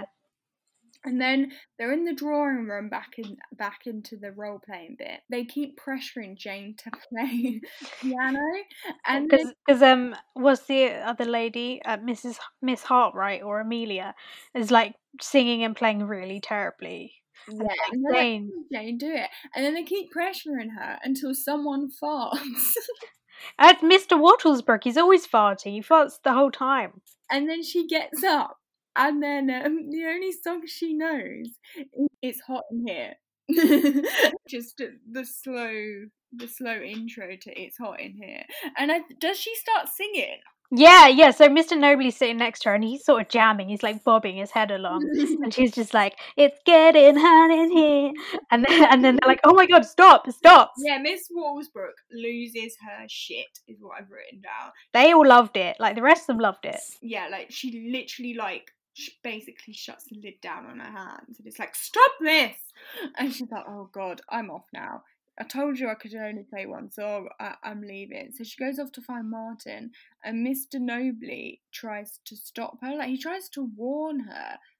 And then they're in the drawing room back in back into the role playing bit. They keep pressuring Jane to play piano, and because because um was the other lady, uh, Missus Miss Hartright or Amelia, is like singing and playing really terribly. yeah, And, like, and they're Jane, like, Jane, do it, and then they keep pressuring her until someone farts. at Mister Wattlesbrook, he's always farting. He farts the whole time. And then she gets up, and then um, the only song she knows is "It's Hot in Here." Just the slow, the slow intro to "It's Hot in Here." And I, does she start singing? Yeah, yeah. So Mister Nobley's sitting next to her, and he's sort of jamming. He's like bobbing his head along, and she's just like, "It's getting hot in here," and then and then they're like, "Oh my god, stop, stop!" Yeah, Miss Walsbrook loses her shit, is what I've written down. They all loved it. Like the rest of them loved it. Yeah, like she literally like she basically shuts the lid down on her hands, and it's like, "Stop this!" And she's like, "Oh god, I'm off now. I told you I could only play one, so I, I'm leaving." So she goes off to find Martin, and Mister Nobley tries to stop her. Like he tries to warn her,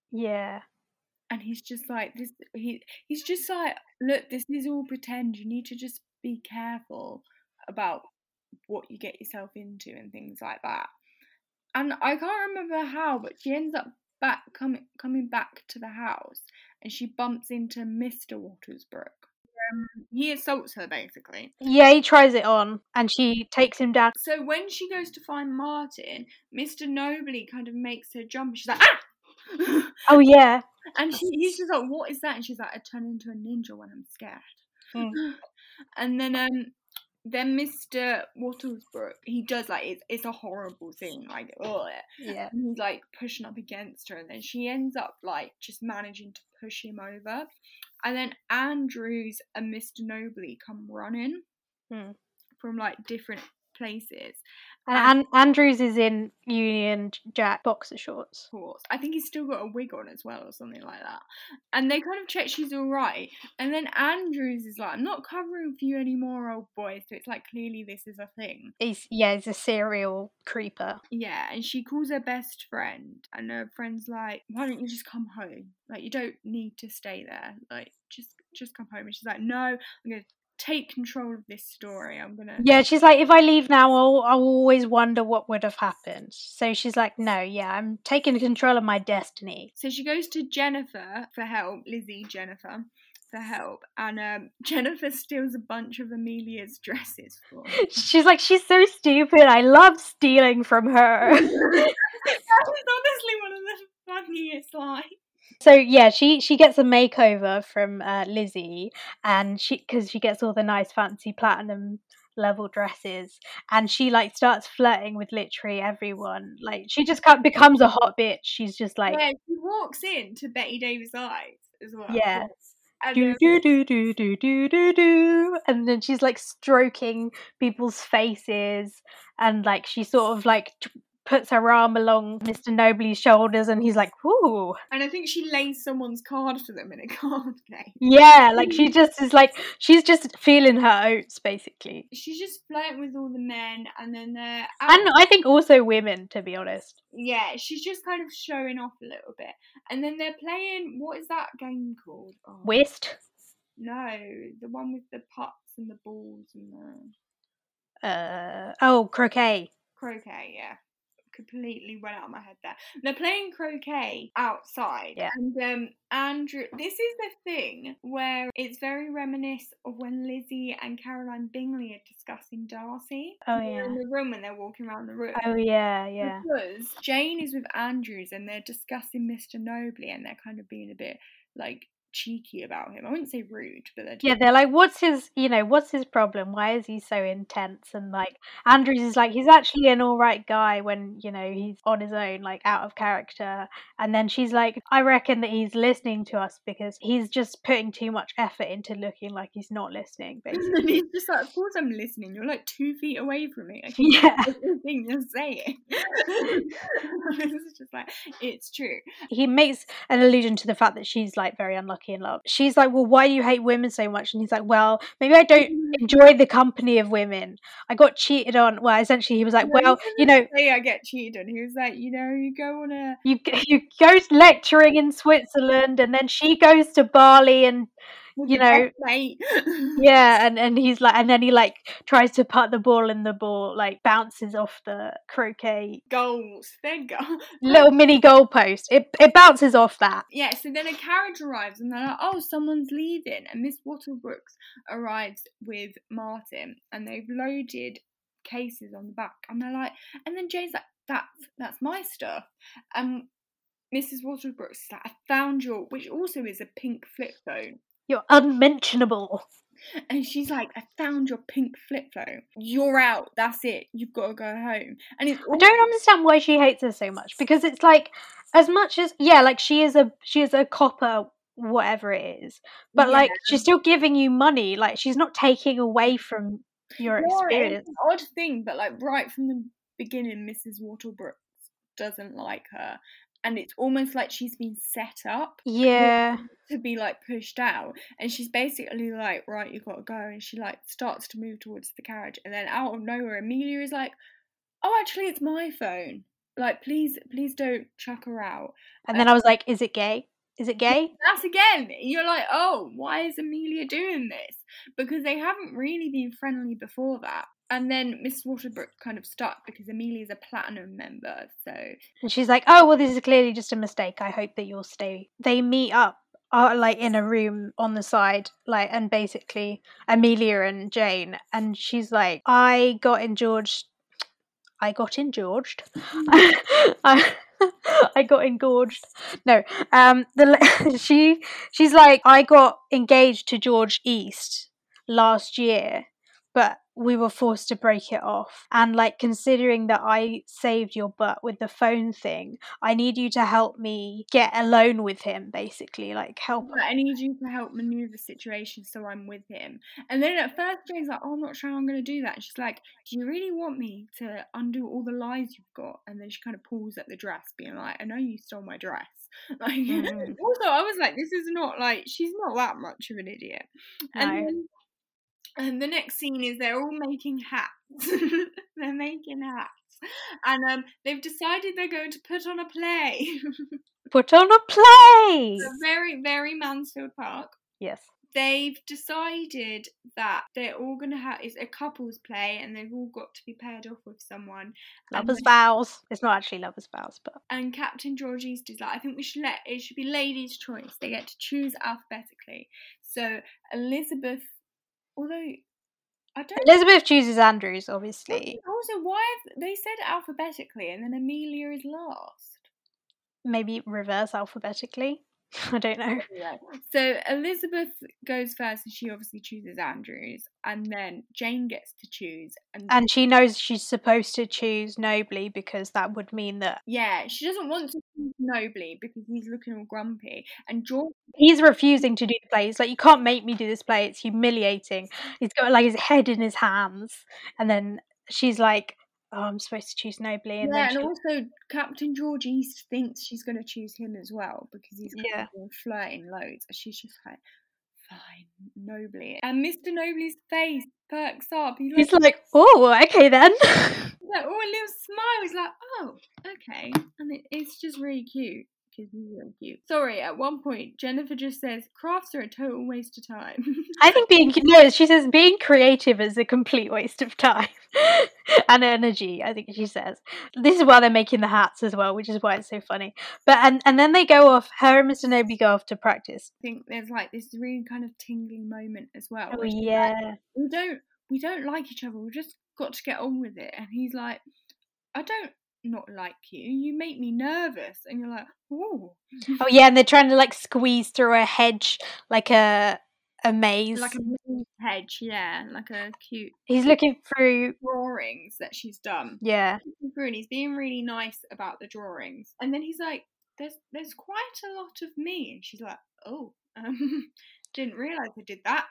Yeah. And he's just like this. He he's just like, look, this is all pretend. You need to just be careful about what you get yourself into and things like that. And I can't remember how, but she ends up back coming coming back to the house, and she bumps into Mister Watersbrook. Um, he assaults her basically. Yeah, he tries it on, and she takes him down. So when she goes to find Martin, Mister Nobley kind of makes her jump. She's like, ah! Oh yeah. And she, he's just like, what is that? And she's like, I turn into a ninja when I'm scared. Mm. And then um, then Mister Watersbrook, he does like, it's, it's a horrible thing. Like, oh, Yeah. and he's like pushing up against her. And then she ends up like just managing to push him over. And then Andrews and Mister Nobley come running Mm. from like different places. And, and Andrews is in Union Jack boxer shorts. Of course. I think he's still got a wig on as well or something like that. And they kind of check she's alright. And then Andrews is like, I'm not covering for you anymore, old boy. So it's like, clearly this is a thing. He's, yeah, he's a serial creeper. Yeah, and she calls her best friend. And her friend's like, why don't you just come home? Like, you don't need to stay there. Like, just just come home. And she's like, no, I'm going to take control of this story. I'm gonna Yeah, she's like, if I leave now, I'll, I'll always wonder what would have happened. So she's like, no, yeah, I'm taking control of my destiny. So she goes to Jennifer for help, Lizzie Jennifer for help, and um, Jennifer steals a bunch of Amelia's dresses for her. She's like, she's so stupid. I love stealing from her. That is honestly one of the funniest lines. So yeah, she she gets a makeover from uh, Lizzie, and she because she gets all the nice fancy platinum level dresses, and she like starts flirting with literally everyone. Like she just kind of becomes a hot bitch. She's just like, yeah, she walks in to Betty Davis' eyes as well. Yeah. And, do um, do do do do do do do, and then she's like stroking people's faces, and like she sort of like t- puts her arm along Mister Nobley's shoulders, and he's like, "Ooh." And I think she lays someone's card for them in a card game. Yeah, like she just is like, she's just feeling her oats, basically. She's just flirting with all the men, and then they're out. And I think also women, to be honest. Yeah, she's just kind of showing off a little bit. And then they're playing, what is that game called? Oh, Whist? no, the one with the pucks and the balls and the Uh, oh, croquet. croquet, yeah. Completely went out of my head there. They're playing croquet outside. Yeah. And um, Andrew, this is the thing where it's very reminiscent of when Lizzie and Caroline Bingley are discussing Darcy. Oh, They're yeah. in the room when they're walking around the room. Oh, yeah, yeah. Because Jane is with Andrews and they're discussing Mister Nobley and they're kind of being a bit like cheeky about him. I wouldn't say rude, but they're just... Yeah, they're like, what's his, you know, what's his problem? Why is he so intense? And like, Andrews is like, he's actually an alright guy when, you know, he's on his own, like out of character. And then she's like, I reckon that he's listening to us because he's just putting too much effort into looking like he's not listening, basically. And he's just like, of course I'm listening. You're like two feet away from me. I can Yeah. hear everything you're saying. It's just like, it's true. He makes an allusion to the fact that she's like very unlucky in love. She's like, well, why do you hate women so much? And he's like, well, maybe I don't enjoy the company of women. I got cheated on. Well, essentially he was like, No, well, he you know, didn't say I get cheated on. He was like, you know, you go on a you you go lecturing in Switzerland, and then she goes to Bali, and with you your know, best mate. yeah, and and he's like, and then he like tries to put the ball, and the ball like bounces off the croquet Goals. There you go. little mini goalpost. It it bounces off that. Yeah, so then a carriage arrives and they're like, oh, someone's leaving. And Miss Waterbrooks arrives with Martin and they've loaded cases on the back. And they're like, and then Jane's like, that's, that's my stuff. And Missus Waterbrooks is like, I found your, which also is a pink flip phone. You're unmentionable. And she's like, I found your pink flip phone. You're out. That's it. You've got to go home. And it's I don't understand why she hates her so much, because it's like, as much as, yeah, like she is a she is a copper, whatever it is, but Yeah. like she's still giving you money. Like she's not taking away from your Yeah, experience. it's an odd thing, but like right from the beginning, Missus Waterbrooks doesn't like her. And it's almost like she's been set up Yeah. to be like pushed out, and she's basically like, right, you gotta go, and she like starts to move towards the carriage, and then out of nowhere Amelia is like, oh, actually it's my phone, like, please, please don't chuck her out. And then I was like, is it gay? Is it gay? That's again, you're like, oh, why is Amelia doing this? Because they haven't really been friendly before that. And then Miss Waterbrook kind of stuck because Amelia's a platinum member, so. And she's like, oh, well, this is clearly just a mistake. I hope that you'll stay. They meet up, uh, like, in a room on the side, like, and basically Amelia and Jane. And she's like, I got in George. I got engorged. I I got engorged. No, um, the she she's like, I got engaged to George East last year, but we were forced to break it off. And like, considering that I saved your butt with the phone thing, I need you to help me get alone with him, basically, like help. Yeah, I need you to help maneuver the situation so I'm with him. And then at first Jane's like, oh, I'm not sure how I'm going to do that. And she's like, do you really want me to undo all the lies you've got? And then she kind of pulls at the dress, being like, I know you stole my dress. Like, mm-hmm. Also, I was like, this is not like, she's not that much of an idiot. No. And then, and the next scene is they're all making hats. They're making hats. And um, they've decided they're going to put on a play. Put on a play! A very, very Mansfield Park. Yes. They've decided that they're all going to have, it's a couples play, and they've all got to be paired off with someone. Lovers' vows. It's not actually lovers' vows, but. And Captain George East is like, I think we should let, it should be ladies' choice. They get to choose alphabetically. So Elizabeth, although I don't. Elizabeth chooses Andrews, obviously. Also, why have they said alphabetically, and then Amelia is last? Maybe reverse alphabetically. I don't know. So Elizabeth goes first, and she obviously chooses Andrews, and then Jane gets to choose, and and she knows she's supposed to choose Nobly because that would mean that. Yeah, she doesn't want to choose Nobly because he's looking all grumpy, and George. He's refusing to do the play. He's like, you can't make me do this play. It's humiliating. He's got like his head in his hands, and then she's like, oh, I'm supposed to choose Nobly. And yeah, then and she... also Captain George East thinks she's going to choose him as well because he's yeah. flirting loads. And she's just like, fine, Nobly. And Mister Nobly's face perks up. He's like, he's like oh, okay then. Like, oh, a little smile. He's like, oh, okay. And it, it's just really cute. He's really cute. Sorry, at one point, Jennifer just says, crafts are a total waste of time. I think being, no, she says being creative is a complete waste of time and energy, I think she says. This is why they're making the hats as well, which is why it's so funny. But, and, and then they go off, her and Mister Nobly go off to practice. I think there's like this really kind of tingling moment as well. Oh, yeah. Like, we don't, we don't like each other, we've just got to get on with it. And he's like, I don't not like you, you make me nervous. And you're like, oh. Oh yeah, and they're trying to like squeeze through a hedge, like a a maze. Like a hedge, yeah, like a cute. He's looking through drawings that she's done. Yeah. And he's being really nice about the drawings. And then he's like, There's there's quite a lot of me. And she's like, oh, um didn't realise I did that.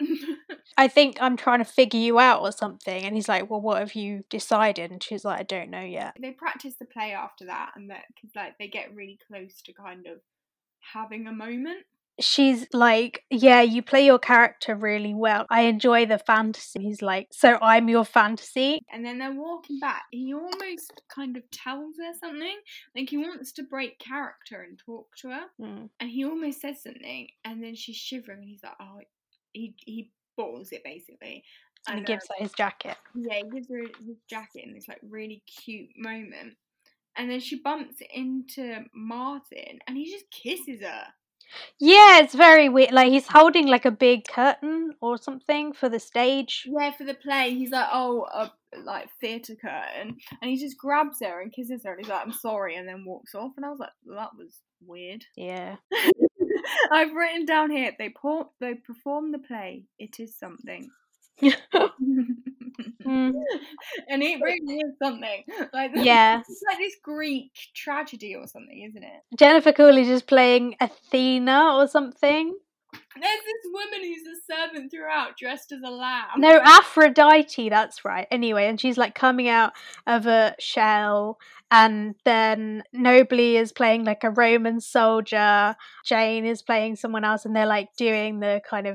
I think I'm trying to figure you out or something. And he's like, well, what have you decided? And she's like, I don't know yet. They practice the play after that, and that because like they get really close to kind of having a moment. She's like, yeah, you play your character really well. I enjoy the fantasy. He's like, so I'm your fantasy. And then they're walking back. He almost kind of tells her something. Like he wants to break character and talk to her. Mm. And he almost says something. And then she's shivering. And he's like, oh, he, he bottles it basically. And, and he gives um, her his jacket. Yeah, he gives her his jacket in this like really cute moment. And then she bumps into Martin. And he just kisses her. Yeah, it's very weird. Like he's holding like a big curtain or something for the stage. Yeah, for the play. He's like, oh, a like theatre curtain, and he just grabs her and kisses her, and he's like, I'm sorry, and then walks off. And I was like, well, that was weird. Yeah. I've written down here they pour, they perform the play. It is something. mm. And it really is something. Like yeah, it's like this Greek tragedy or something, isn't it? Jennifer Coolidge is playing Athena or something. There's this woman who's a servant throughout, dressed as a lamb. No, Aphrodite. That's right. Anyway, and she's like coming out of a shell. And then Nobly is playing like a Roman soldier. Jane is playing someone else, and they're like doing the kind of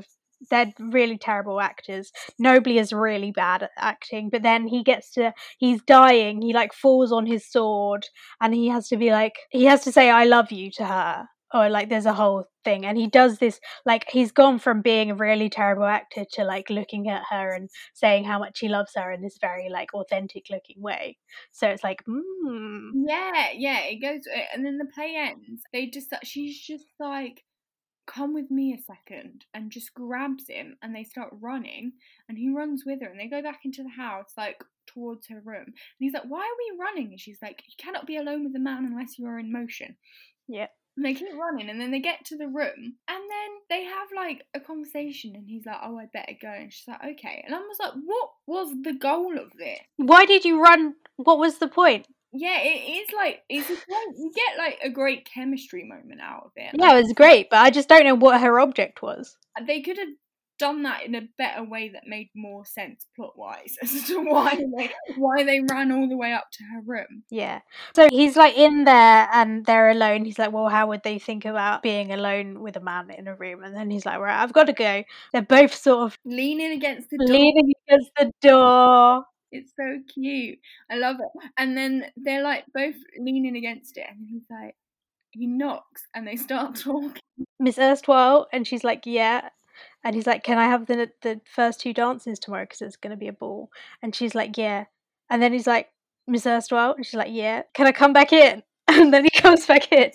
they're really terrible actors. Nobly is really bad at acting, but then he gets to, he's dying, he like falls on his sword, and he has to be like, he has to say I love you to her, or like there's a whole thing, and he does this, like he's gone from being a really terrible actor to like looking at her and saying how much he loves her in this very like authentic looking way. So it's like, mm. Yeah, yeah, it goes, and then the play ends. They just, she's just like, come with me a second, and just grabs him, and they start running, and he runs with her, and they go back into the house, like towards her room, and he's like, why are we running? And she's like, you cannot be alone with a man unless you are in motion. Yeah. And they keep running, and then they get to the room, and then they have like a conversation, and he's like, oh, I better go, and she's like, okay. And I was like, what was the goal of this? Why did you run? What was the point? Yeah, it is like, it's a great, you get like a great chemistry moment out of it. Yeah, it was great, but I just don't know what her object was. They could have done that in a better way that made more sense plot wise as to why they why they ran all the way up to her room. Yeah. So he's like in there and they're alone. He's like, well, how would they think about being alone with a man in a room? And then he's like, right, I've got to go. They're both sort of leaning against the door. Leaning against the door. It's so cute. I love it. And then they're like both leaning against it, and he's like, he knocks, and they start talking. Miss Erstwhile, and she's like, yeah. And he's like, can I have the the first two dances tomorrow because it's going to be a ball? And she's like, yeah. And then he's like, Miss Erstwhile, and she's like, yeah. Can I come back in? And then he comes back in.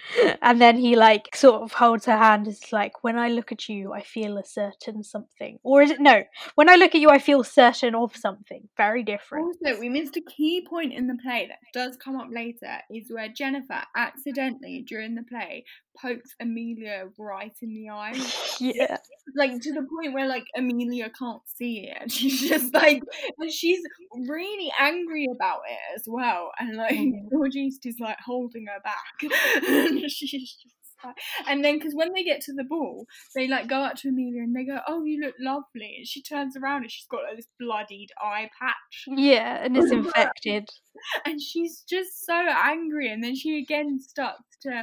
And then he like sort of holds her hand. It's like, when I look at you I feel a certain something, or is it no when I look at you I feel certain of something. Very different. Also, we missed a key point in the play that does come up later, is where Jennifer accidentally during the play pokes Amelia right in the eye. Yeah, like to the point where like Amelia can't see it, and she's just like, and she's really angry about it as well, and like mm-hmm. George East is like holding her back. She's just like, and then because when they get to the ball, they like go up to Amelia and they go, oh, you look lovely, and she turns around and she's got like, this bloodied eye patch. Yeah, and it's infected. And she's just so angry, and then she again starts to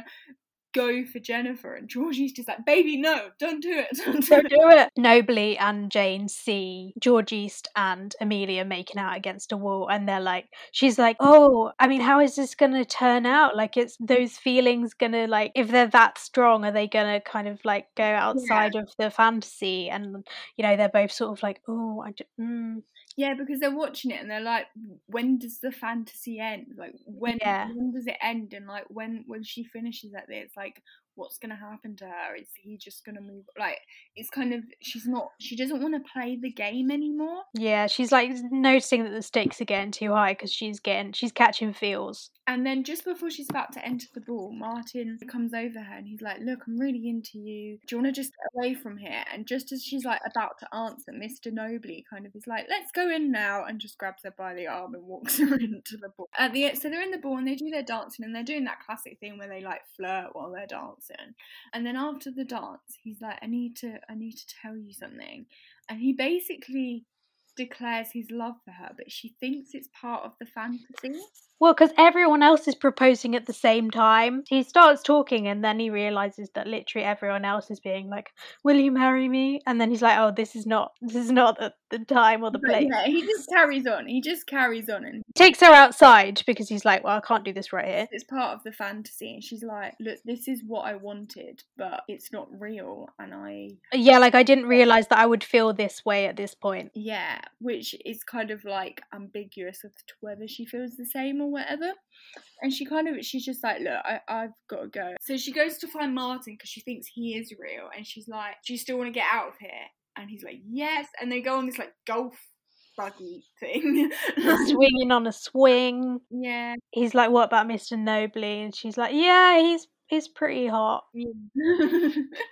go for Jennifer, and Georgie's just like, baby, no, don't do it, don't do, don't it. do it. Nobly and Jane see George East and Amelia making out against a wall, and they're like, she's like, oh, I mean, how is this gonna turn out? Like, it's those feelings gonna, like, if they're that strong, are they gonna kind of like go outside yeah. of the fantasy? And you know, they're both sort of like, oh, I just, mm. Yeah, because they're watching it and they're like, when does the fantasy end? Like, when yeah. when does it end? And like, when when she finishes at this, like, what's going to happen to her? Is he just going to move? Like, it's kind of, she's not, she doesn't want to play the game anymore. Yeah, she's like noticing that the stakes are getting too high because she's getting, she's catching feels. And then just before she's about to enter the ball, Martin comes over her and he's like, look, I'm really into you. Do you want to just get away from here? And just as she's like about to answer, Mister Nobly kind of is like, let's go in now, and just grabs her by the arm and walks her into the ball. At the So they're in the ball and they do their dancing, and they're doing that classic thing where they like flirt while they're dancing. And then after the dance, he's like, I need to, I need to tell you something. And he basically declares his love for her, but she thinks it's part of the fantasy. Well, because everyone else is proposing at the same time. He starts talking and then he realises that literally everyone else is being like, will you marry me? And then he's like, oh, this is not this is not the, the time or the but place. Yeah, he just carries on. He just carries on and takes her outside because he's like, well, I can't do this right here. It's part of the fantasy. And she's like, look, this is what I wanted, but it's not real. And I... Yeah, like I didn't realise that I would feel this way at this point. Yeah, which is kind of like ambiguous as to whether she feels the same or whatever. And she kind of, she's just like, look, I, I've got to go. So she goes to find Martin because she thinks he is real. And she's like, do you still want to get out of here? And he's like, yes. And they go on this like golf buggy thing. Swinging on a swing. Yeah. He's like, what about Mister Nobly? And she's like, yeah, he's he's pretty hot. Yeah.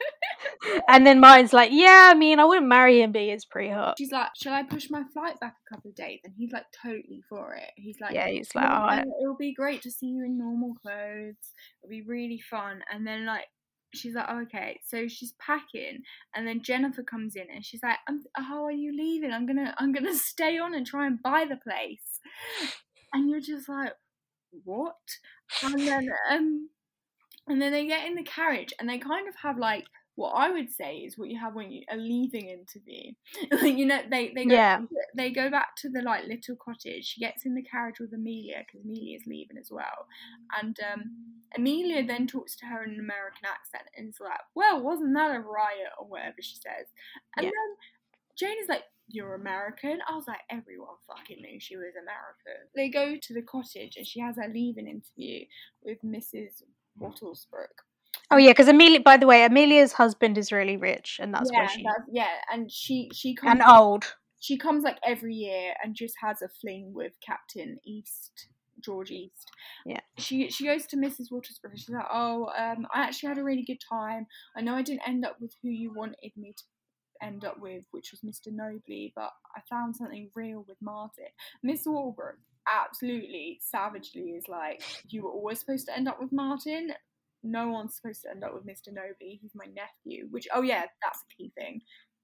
And then Martin's like, yeah, I mean, I wouldn't marry him, but he is pretty hot. She's like, shall I push my flight back a couple of days? And he's like, totally for it. He's like, yeah, he's like, oh, yeah, it'll be great to see you in normal clothes. It'll be really fun. And then like, she's like, oh, okay. So she's packing, and then Jennifer comes in, and she's like, I'm, how are you leaving? I'm gonna, I'm gonna stay on and try and buy the place. And you're just like, what? And then, um. And then they get in the carriage and they kind of have like what I would say is what you have when you a leaving interview. You know, they they go Yeah. they go back to the like little cottage. She gets in the carriage with Amelia because Amelia's leaving as well, and um, Amelia then talks to her in an American accent and is like, "Well, wasn't that a riot or whatever she says?" And Yeah. then Jane is like, "You're American?" I was like, everyone fucking knew she was American. They go to the cottage and she has her leaving interview with Missus Wattlesbrook. Oh yeah, because Amelia. By the way, Amelia's husband is really rich, and that's yeah, why she that's, yeah, and she she comes and old. she comes like every year and just has a fling with Captain East, George East. Yeah. She she goes to Missus Wattlesbrook. She's like, "Oh, um, I actually had a really good time. I know I didn't end up with who you wanted me to end up with, which was Mister Nobley, but I found something real with Martin." Miss Walbrook absolutely savagely is like, "You were always supposed to end up with Martin. No one's supposed to end up with Mister Nobley. He's my nephew." Which, oh yeah, that's a key thing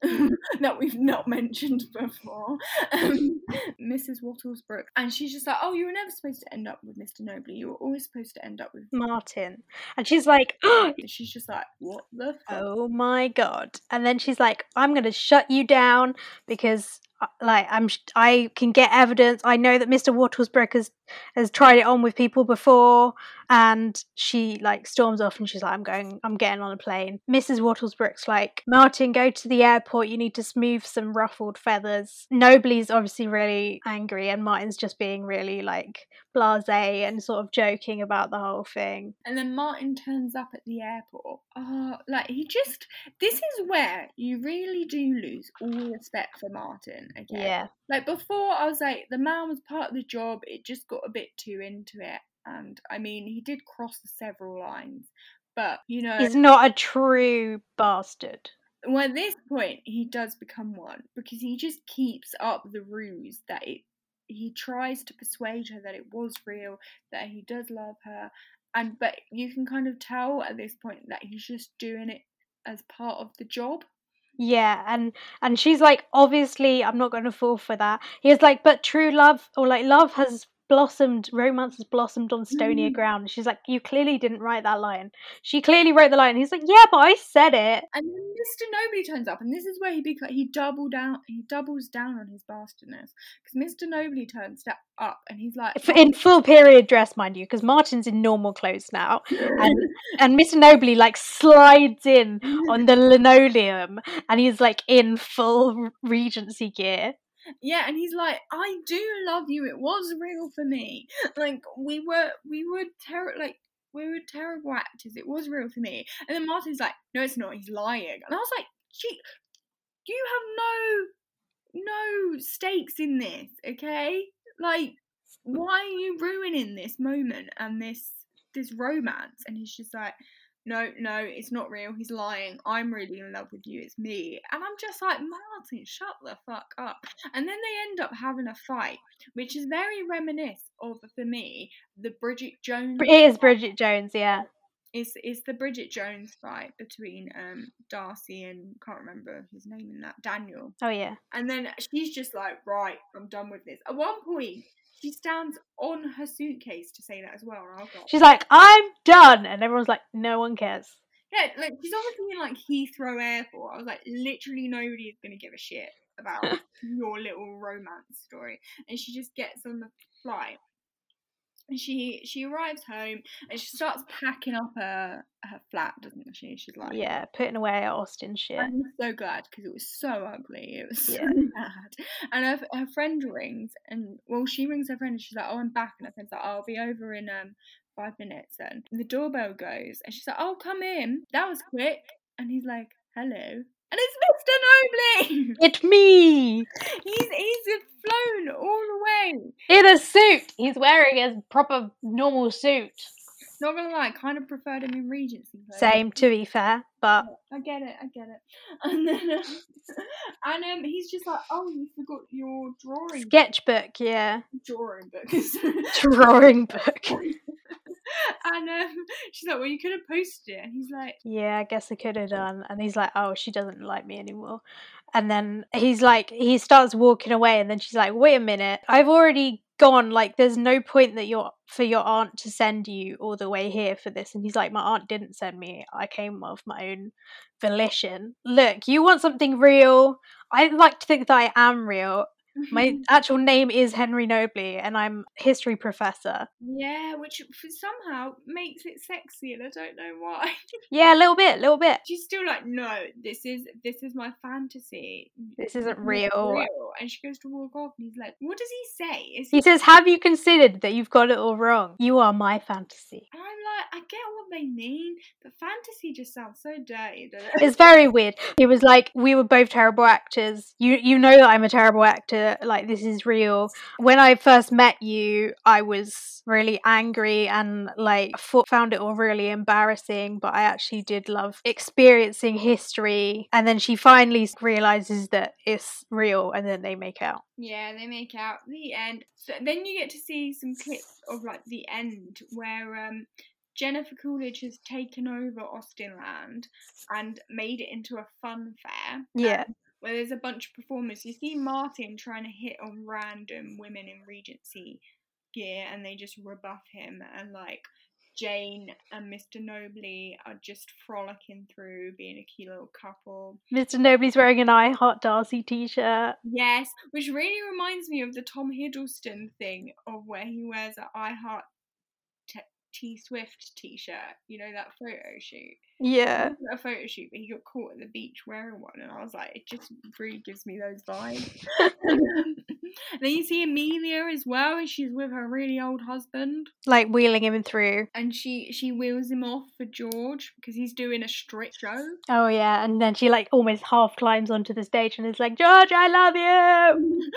that we've not mentioned before. Um, Missus Wattlesbrook, and she's just like, "Oh, you were never supposed to end up with Mister Nobley. You were always supposed to end up with Martin." And she's like, oh, she's just like, "What the fuck?" oh my god. And then she's like, "I'm going to shut you down because like I'm I can get evidence. I know that Mister Wattlesbrook has has tried it on with people before." And she like storms off and she's like, I'm going I'm getting on a plane. Missus Wattlesbrook's like, "Martin, go to the airport, you need to smooth some ruffled feathers." Nobley's obviously really angry and Martin's just being really like blasé and sort of joking about the whole thing. And then Martin turns up at the airport. Oh, like he just this is where you really do lose all respect for Martin, okay? Yeah. Like before I was like, the man was part of the job, it just got a bit too into it. And I mean, he did cross several lines, but you know, he's not a true bastard. Well, at this point, he does become one because he just keeps up the ruse that it. He tries to persuade her that it was real, that he does love her, and but you can kind of tell at this point that he's just doing it as part of the job. Yeah, and and she's like, obviously, I'm not going to fall for that. He's like, but true love, or like love has blossomed, romance has blossomed on stonier mm. ground. She's like, you clearly didn't write that line. She clearly wrote the line. He's like, yeah, but I said it. And then Mister Nobley turns up, and this is where he beca- he double down he doubles down on his bastardness, because Mister Nobley turns up and he's like, in full period dress, mind you, because Martin's in normal clothes now, and and Mister Nobley like slides in on the linoleum, and he's like in full Regency gear. Yeah, and he's like, "I do love you. It was real for me. Like we were, we were ter- like we were terrible actors. It was real for me." And then Martin's like, "No, it's not. He's lying." And I was like, "Gee, you have no, no stakes in this, okay? Like, why are you ruining this moment and this this romance?" And he's just like, No, no, it's not real. He's lying. I'm really in love with you. It's me. And I'm just like, Martin, shut the fuck up. And then they end up having a fight, which is very reminiscent of, for me, the Bridget Jones. It is Bridget Jones, yeah. It's, it's the Bridget Jones fight between um, Darcy and, can't remember his name in that, Daniel. Oh, yeah. And then she's just like, right, I'm done with this. At one point, she stands on her suitcase to say that as well. And I was like, she's like, I'm done. And everyone's like, no one cares. Yeah, like she's obviously in like Heathrow Airport. I was like, literally nobody is going to give a shit about your little romance story. And she just gets on the flight. And she she arrives home and she starts packing up her, her flat, doesn't she? She's like, yeah, putting away her Austen shit. I'm so glad because it was so ugly. It was so yeah. bad. And her, her friend rings, and well, she rings her friend and she's like, "Oh, I'm back." And her friend's like, "Oh, I'll be over in um five minutes." And the doorbell goes, and she's like, "Oh, come in. That was quick." And he's like, "Hello." And it's Mister Nobley! It's me! He's he's flown all the way. In a suit! He's wearing a proper normal suit. Not gonna lie, I kind of preferred him in Regency. Though. Same, to be fair, but... I get it, I get it. And then, um, and um, he's just like, "Oh, you forgot your drawing sketchbook, yeah. Drawing book. Drawing book. And um, she's like, "Well, you could have posted it." And he's like, "Yeah, I guess I could have done." And he's like, "Oh, she doesn't like me anymore." And then he's like, he starts walking away, and then she's like, "Wait a minute, I've already gone, like there's no point that your for your aunt to send you all the way here for this. And he's like, my aunt didn't send me, I came of my own volition. Look, you want something real, I like to think that I am real. My actual name is Henry Nobley, and I'm a history professor. Yeah, which somehow makes it sexy, and I don't know why. Yeah, a little bit, a little bit. She's still like, no, this is this is my fantasy. This isn't real. real. And she goes to walk off, and he's like, what does he say? Is he, he says, have you considered that you've got it all wrong? You are my fantasy. And I'm like, I get what they mean, but fantasy just sounds so dirty, doesn't it? It's very weird. It was like, we were both terrible actors. You you know that I'm a terrible actor. Like, this is real. When I first met you, I was really angry and like found it all really embarrassing, but I actually did love experiencing history. And then she finally realizes that it's real, and then they make out. Yeah, they make out. The end. So then you get to see some clips of like the end where um Jennifer Coolidge has taken over Austenland and made it into a fun fair. Yeah. Um, where there's a bunch of performers. You see Martin trying to hit on random women in Regency gear, and they just rebuff him. And like Jane and Mister Nobley are just frolicking through, being a cute little couple. Mister Nobley's wearing an I Heart Darcy t-shirt. Yes, which really reminds me of the Tom Hiddleston thing of where he wears an I Heart T-, T Swift t-shirt. You know, that photo shoot. Yeah. A photo shoot, but he got caught at the beach wearing one, and I was like, it just really gives me those vibes. And then you see Amelia as well, and she's with her really old husband, like wheeling him through, and she she wheels him off for George because he's doing a strip show. Oh yeah, and then she like almost half climbs onto the stage and is like, George, I love you.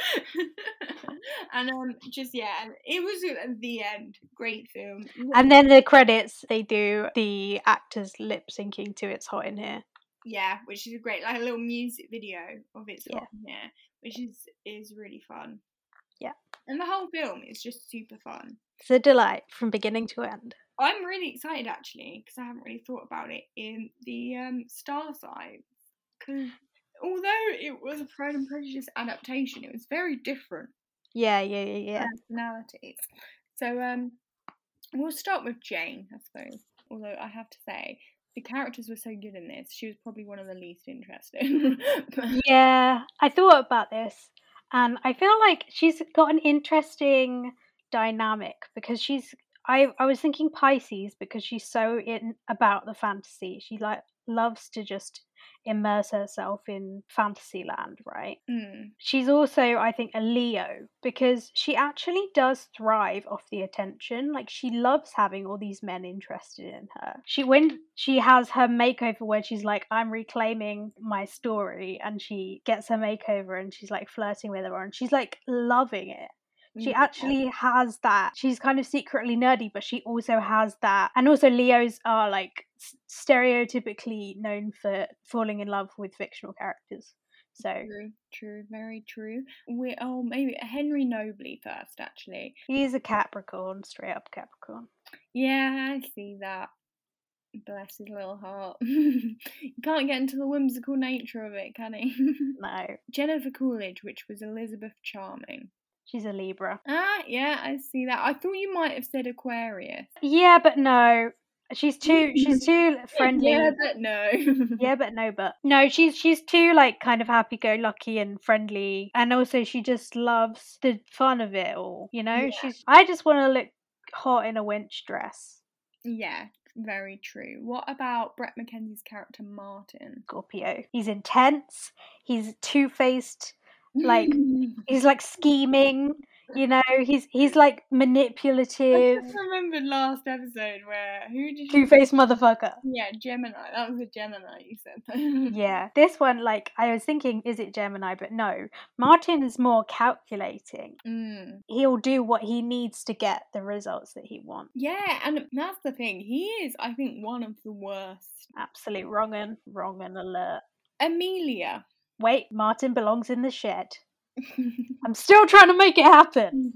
And um, just yeah, it was at the end. Great film. And then the credits, they do the actors lip syncing to It's Hot in Here. Yeah, which is great, like a little music video of It's Yeah. Hot in Here, which is is really fun. Yeah. And the whole film is just super fun. It's a delight from beginning to end. I'm really excited actually, because I haven't really thought about it in the um, Star side. Because although it was a Pride and Prejudice adaptation, it was very different. Yeah, yeah, yeah, yeah. Personalities. So um, we'll start with Jane, I suppose. Although I have to say, the characters were so good in this. She was probably one of the least interesting. Yeah, I thought about this, and I feel like she's got an interesting dynamic because she's. I I was thinking Pisces because she's so in about the fantasy. She like loves to just immerse herself in fantasy land, right? Mm. She's also, I think, a Leo because she actually does thrive off the attention. Like, she loves having all these men interested in her. She when she has her makeover where she's like, I'm reclaiming my story, and she gets her makeover and she's like flirting with her and she's like loving it. She Yeah. actually has that. She's kind of secretly nerdy, but she also has that. And also Leos are like stereotypically known for falling in love with fictional characters. So True, true, very true. We oh maybe Henry Nobley first, actually. He's a Capricorn, straight up Capricorn. Yeah, I see that. Bless his little heart. You can't get into the whimsical nature of it, can he? No. Jennifer Coolidge, which was Elizabeth Charming. She's a Libra. Ah, yeah, I see that. I thought you might have said Aquarius. Yeah, but no. She's too she's too friendly. Yeah, but no. Yeah, but no, but no, she's she's too like kind of happy go lucky and friendly, and also she just loves the fun of it all, you know? Yeah. She's I just want to look hot in a wench dress. Yeah, very true. What about Bret McKenzie's character Martin? Scorpio. He's intense, he's two-faced, like he's like scheming, you know, he's he's like manipulative. I just remembered last episode where who did you Two-faced motherfucker. Yeah, Gemini. That was a Gemini you said. Yeah, this one, like, I was thinking, is it Gemini? But no, Martin is more calculating. Mm. He'll do what he needs to get the results that he wants. Yeah, and that's the thing. He is, I think, one of the worst. Absolute wrong and wrong and alert. Amelia. Wait, Martin belongs in the shed. I'm still trying to make it happen.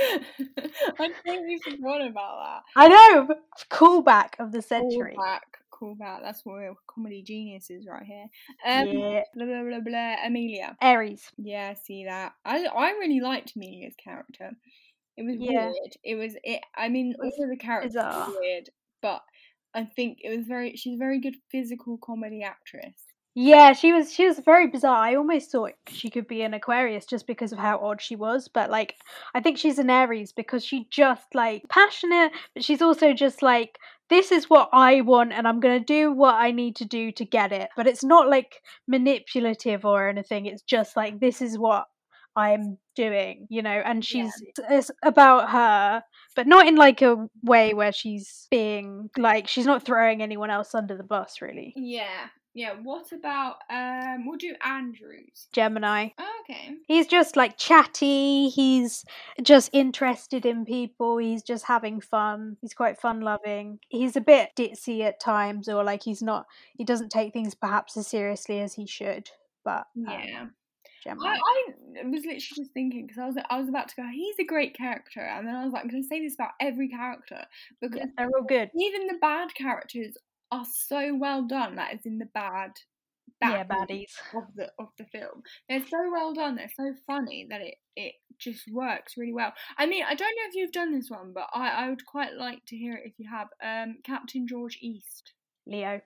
I totally forgot about that. I know, callback of the century. Callback, call that. That's what we're comedy geniuses right here. Um, Yeah. Blah, blah, blah, blah. Amelia. Aries. Yeah, see that. I I really liked Amelia's character. It was Yeah. weird. It was it. I mean, It was all of the characters bizarre. were weird, but I think it was very. She's a very good physical comedy actress. Yeah, she was she was very bizarre. I almost thought she could be an Aquarius just because of how odd she was, but like I think she's an Aries because she just like passionate, but she's also just like this is what I want and I'm going to do what I need to do to get it. But it's not like manipulative or anything. It's just like this is what I'm doing, you know, and she's yeah. it's about her, but not in like a way where she's being like she's not throwing anyone else under the bus really. Yeah. Yeah, what about, um, we'll do Andrews. Gemini. Oh, okay. He's just like chatty, he's just interested in people, he's just having fun, he's quite fun loving. He's a bit ditzy at times, or like he's not, he doesn't take things perhaps as seriously as he should, but um, yeah. Gemini. I, I was literally just thinking, because I was I was about to go, he's a great character, and then I was like, I'm going to say this about every character, because yeah, they're all good. Even the bad characters are so well done, that is in the bad, bad yeah, baddies of the of the film. They're so well done, they're so funny that it, it just works really well. I mean, I don't know if you've done this one, but I, I would quite like to hear it if you have. Um, Captain George East. Leo.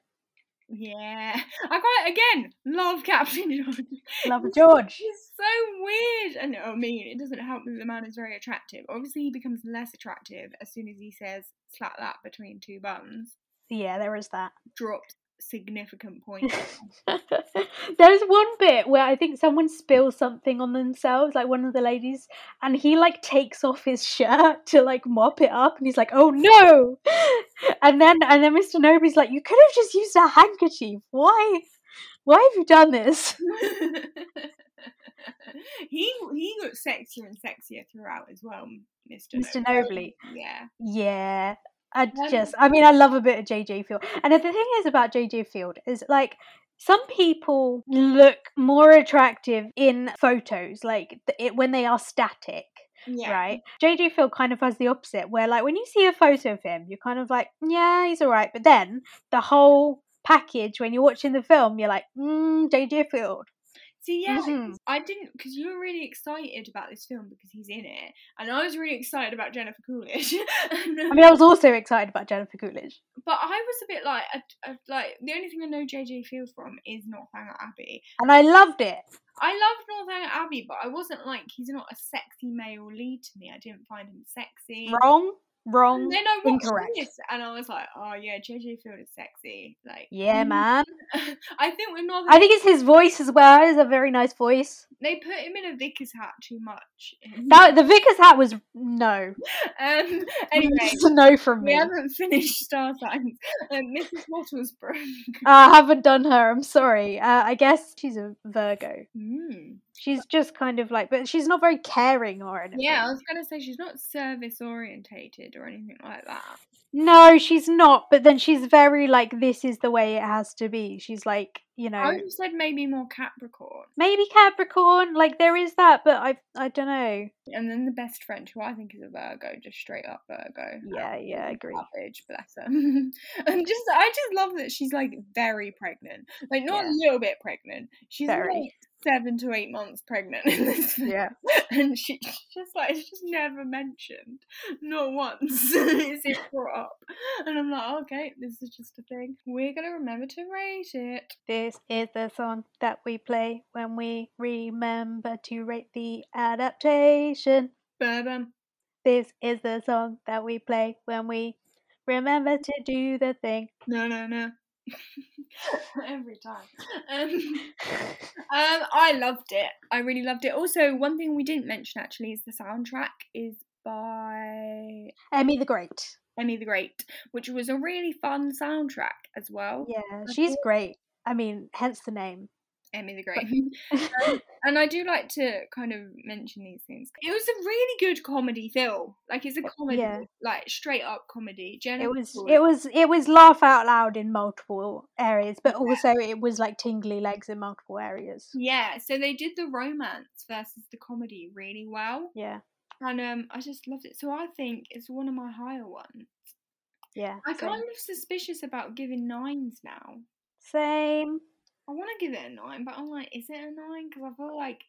Yeah, I quite again love Captain George. Love George. He's so weird, and I mean, it doesn't help that the man is very attractive. Obviously, he becomes less attractive as soon as he says "slap that between two buns." Yeah, there is that. Dropped significant points. There's one bit where I think someone spills something on themselves, like one of the ladies, and he like takes off his shirt to like mop it up, and he's like, "Oh no!" And then and then Mister Nobody's like, "You could have just used a handkerchief. Why? Why have you done this?" he he got sexier and sexier throughout as well, Mister Mister Nobley. Yeah. Yeah. I just, I mean, I love a bit of J J Field. And the thing is about J J Field is like, some people look more attractive in photos, like it when they are static. Yeah. Right? J J Field kind of has the opposite, where like when you see a photo of him, you're kind of like, yeah, he's alright. But then the whole package, when you're watching the film, you're like, mm, J J Field. See, yeah, mm-hmm. I didn't, because you were really excited about this film because he's in it, and I was really excited about Jennifer Coolidge. and, I mean, I was also excited about Jennifer Coolidge. But I was a bit like, I, I, like the only thing I know J J Field from is Northanger Abbey. And I loved it. I loved Northanger Abbey, but I wasn't like, he's not a sexy male lead to me. I didn't find him sexy. Wrong. Wrong. And then I watched Incorrect. this, and I was like, "Oh yeah, J J Field is sexy." Like, yeah, man. I think with Northern, I think it's his voice as well. It's a very nice voice. They put him in a vicar's hat too much. That the vicar's hat was no. Um. Anyway, it's a no from me. We haven't finished Star Signs. Um, Missus Wattlesbrook. I haven't done her. I'm sorry. Uh, I guess she's a Virgo. Mm. She's just kind of like, but she's not very caring or anything. Yeah, I was gonna say she's not service orientated or anything like that. No, she's not. But then she's very like, this is the way it has to be. She's like, you know. I would have said maybe more Capricorn. Maybe Capricorn. Like there is that, but I, I don't know. And then the best friend, who I think is a Virgo, just straight up Virgo. Yeah, yeah, I agree. Savage, bless her. And just, I just love that she's like very pregnant, like not yeah. a little bit pregnant. She's very. like seven to eight months pregnant in this. Yeah. And she's just like, it's just never mentioned, not once is it brought up. And I'm like, okay, this is just a thing. We're gonna remember to rate it. This is the song that we play when we remember to rate the adaptation. Bourbon. This is the song that we play when we remember to do the thing. No, no, no. Every time. Um, um, I loved it. I really loved it. Also, one thing we didn't mention actually is the soundtrack is by Emmy the Great. Emmy the Great, which was a really fun soundtrack as well. Yeah, she's great. I mean, hence the name. Emmy the Great. um, and I do like to kind of mention these things. It was a really good comedy film. Like it's a comedy, yeah. like straight up comedy. Jennifer it was, Coolidge. it was, it was laugh out loud in multiple areas, but also it was like tingly legs in multiple areas. Yeah. So they did the romance versus the comedy really well. Yeah. And um, I just loved it. So I think it's one of my higher ones. Yeah. I'm same. kind of suspicious about giving nines now. Same. I want to give it a nine, but I'm like, is it a nine? Because I feel like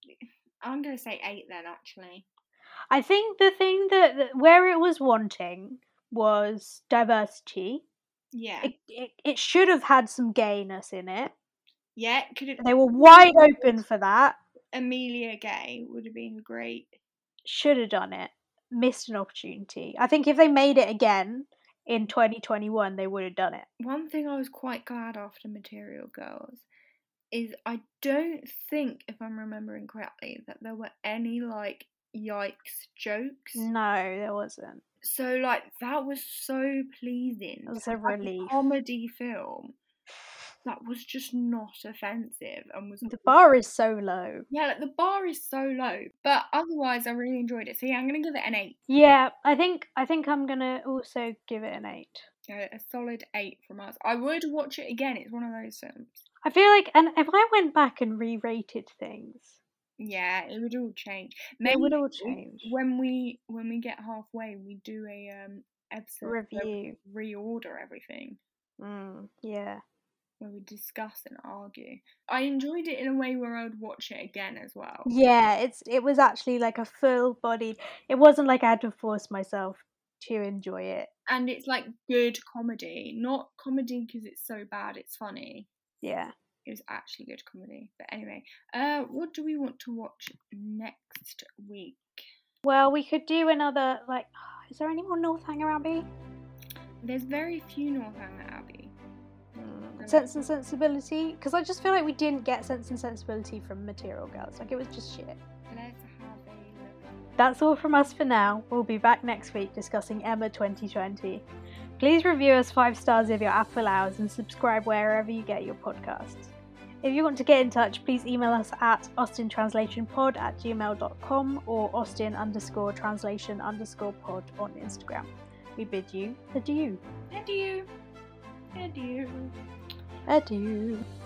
I'm gonna say eight then. Actually, I think the thing that, that where it was wanting was diversity. yeah, It, it, it should have had some gayness in it. yeah. Could it? They were wide open for that. Amelia Gay would have been great. Should have done it. Missed an opportunity. I think if they made it again in twenty twenty-one, they would have done it. One thing I was quite glad after Material Girls is I don't think, if I'm remembering correctly, that there were any like yikes jokes. No, there wasn't. So like that was so pleasing. It was to a have relief. comedy film that was just not offensive and was The bar is so low. yeah, like the bar is so low, but otherwise I really enjoyed it. So yeah, I'm gonna give it an eight. Yeah, I think I think I'm gonna also give it an eight. Yeah, a solid eight from us. I would watch it again. It's one of those films. I feel like, and if I went back and re-rated things, yeah, it would all change. Maybe it would all Maybe change. when we when we get halfway, we do a um episode Review. where we reorder everything, Mm, yeah. where we discuss and argue. I enjoyed it in a way where I would watch it again as well. Yeah, it's it was actually like a full-bodied. It wasn't like I had to force myself to enjoy it. And it's like good comedy, not comedy because it's so bad it's funny. Yeah. It was actually good comedy. But anyway, uh, what do we want to watch next week? Well, we could do another, like, is there any more Northanger Abbey? There's very few Northanger Abbey. Mm. Sense and Sensibility? Because I just feel like we didn't get Sense and Sensibility from Material Girls. Like, it was just shit. Let's have a look. That's all from us for now. We'll be back next week discussing Emma twenty twenty. Please review us five stars if your app allows and subscribe wherever you get your podcasts. If you want to get in touch, please email us at austin-translation-pod at gmail dot com or austin underscore translation underscore pod on Instagram. We bid you adieu. Adieu. Adieu. Adieu.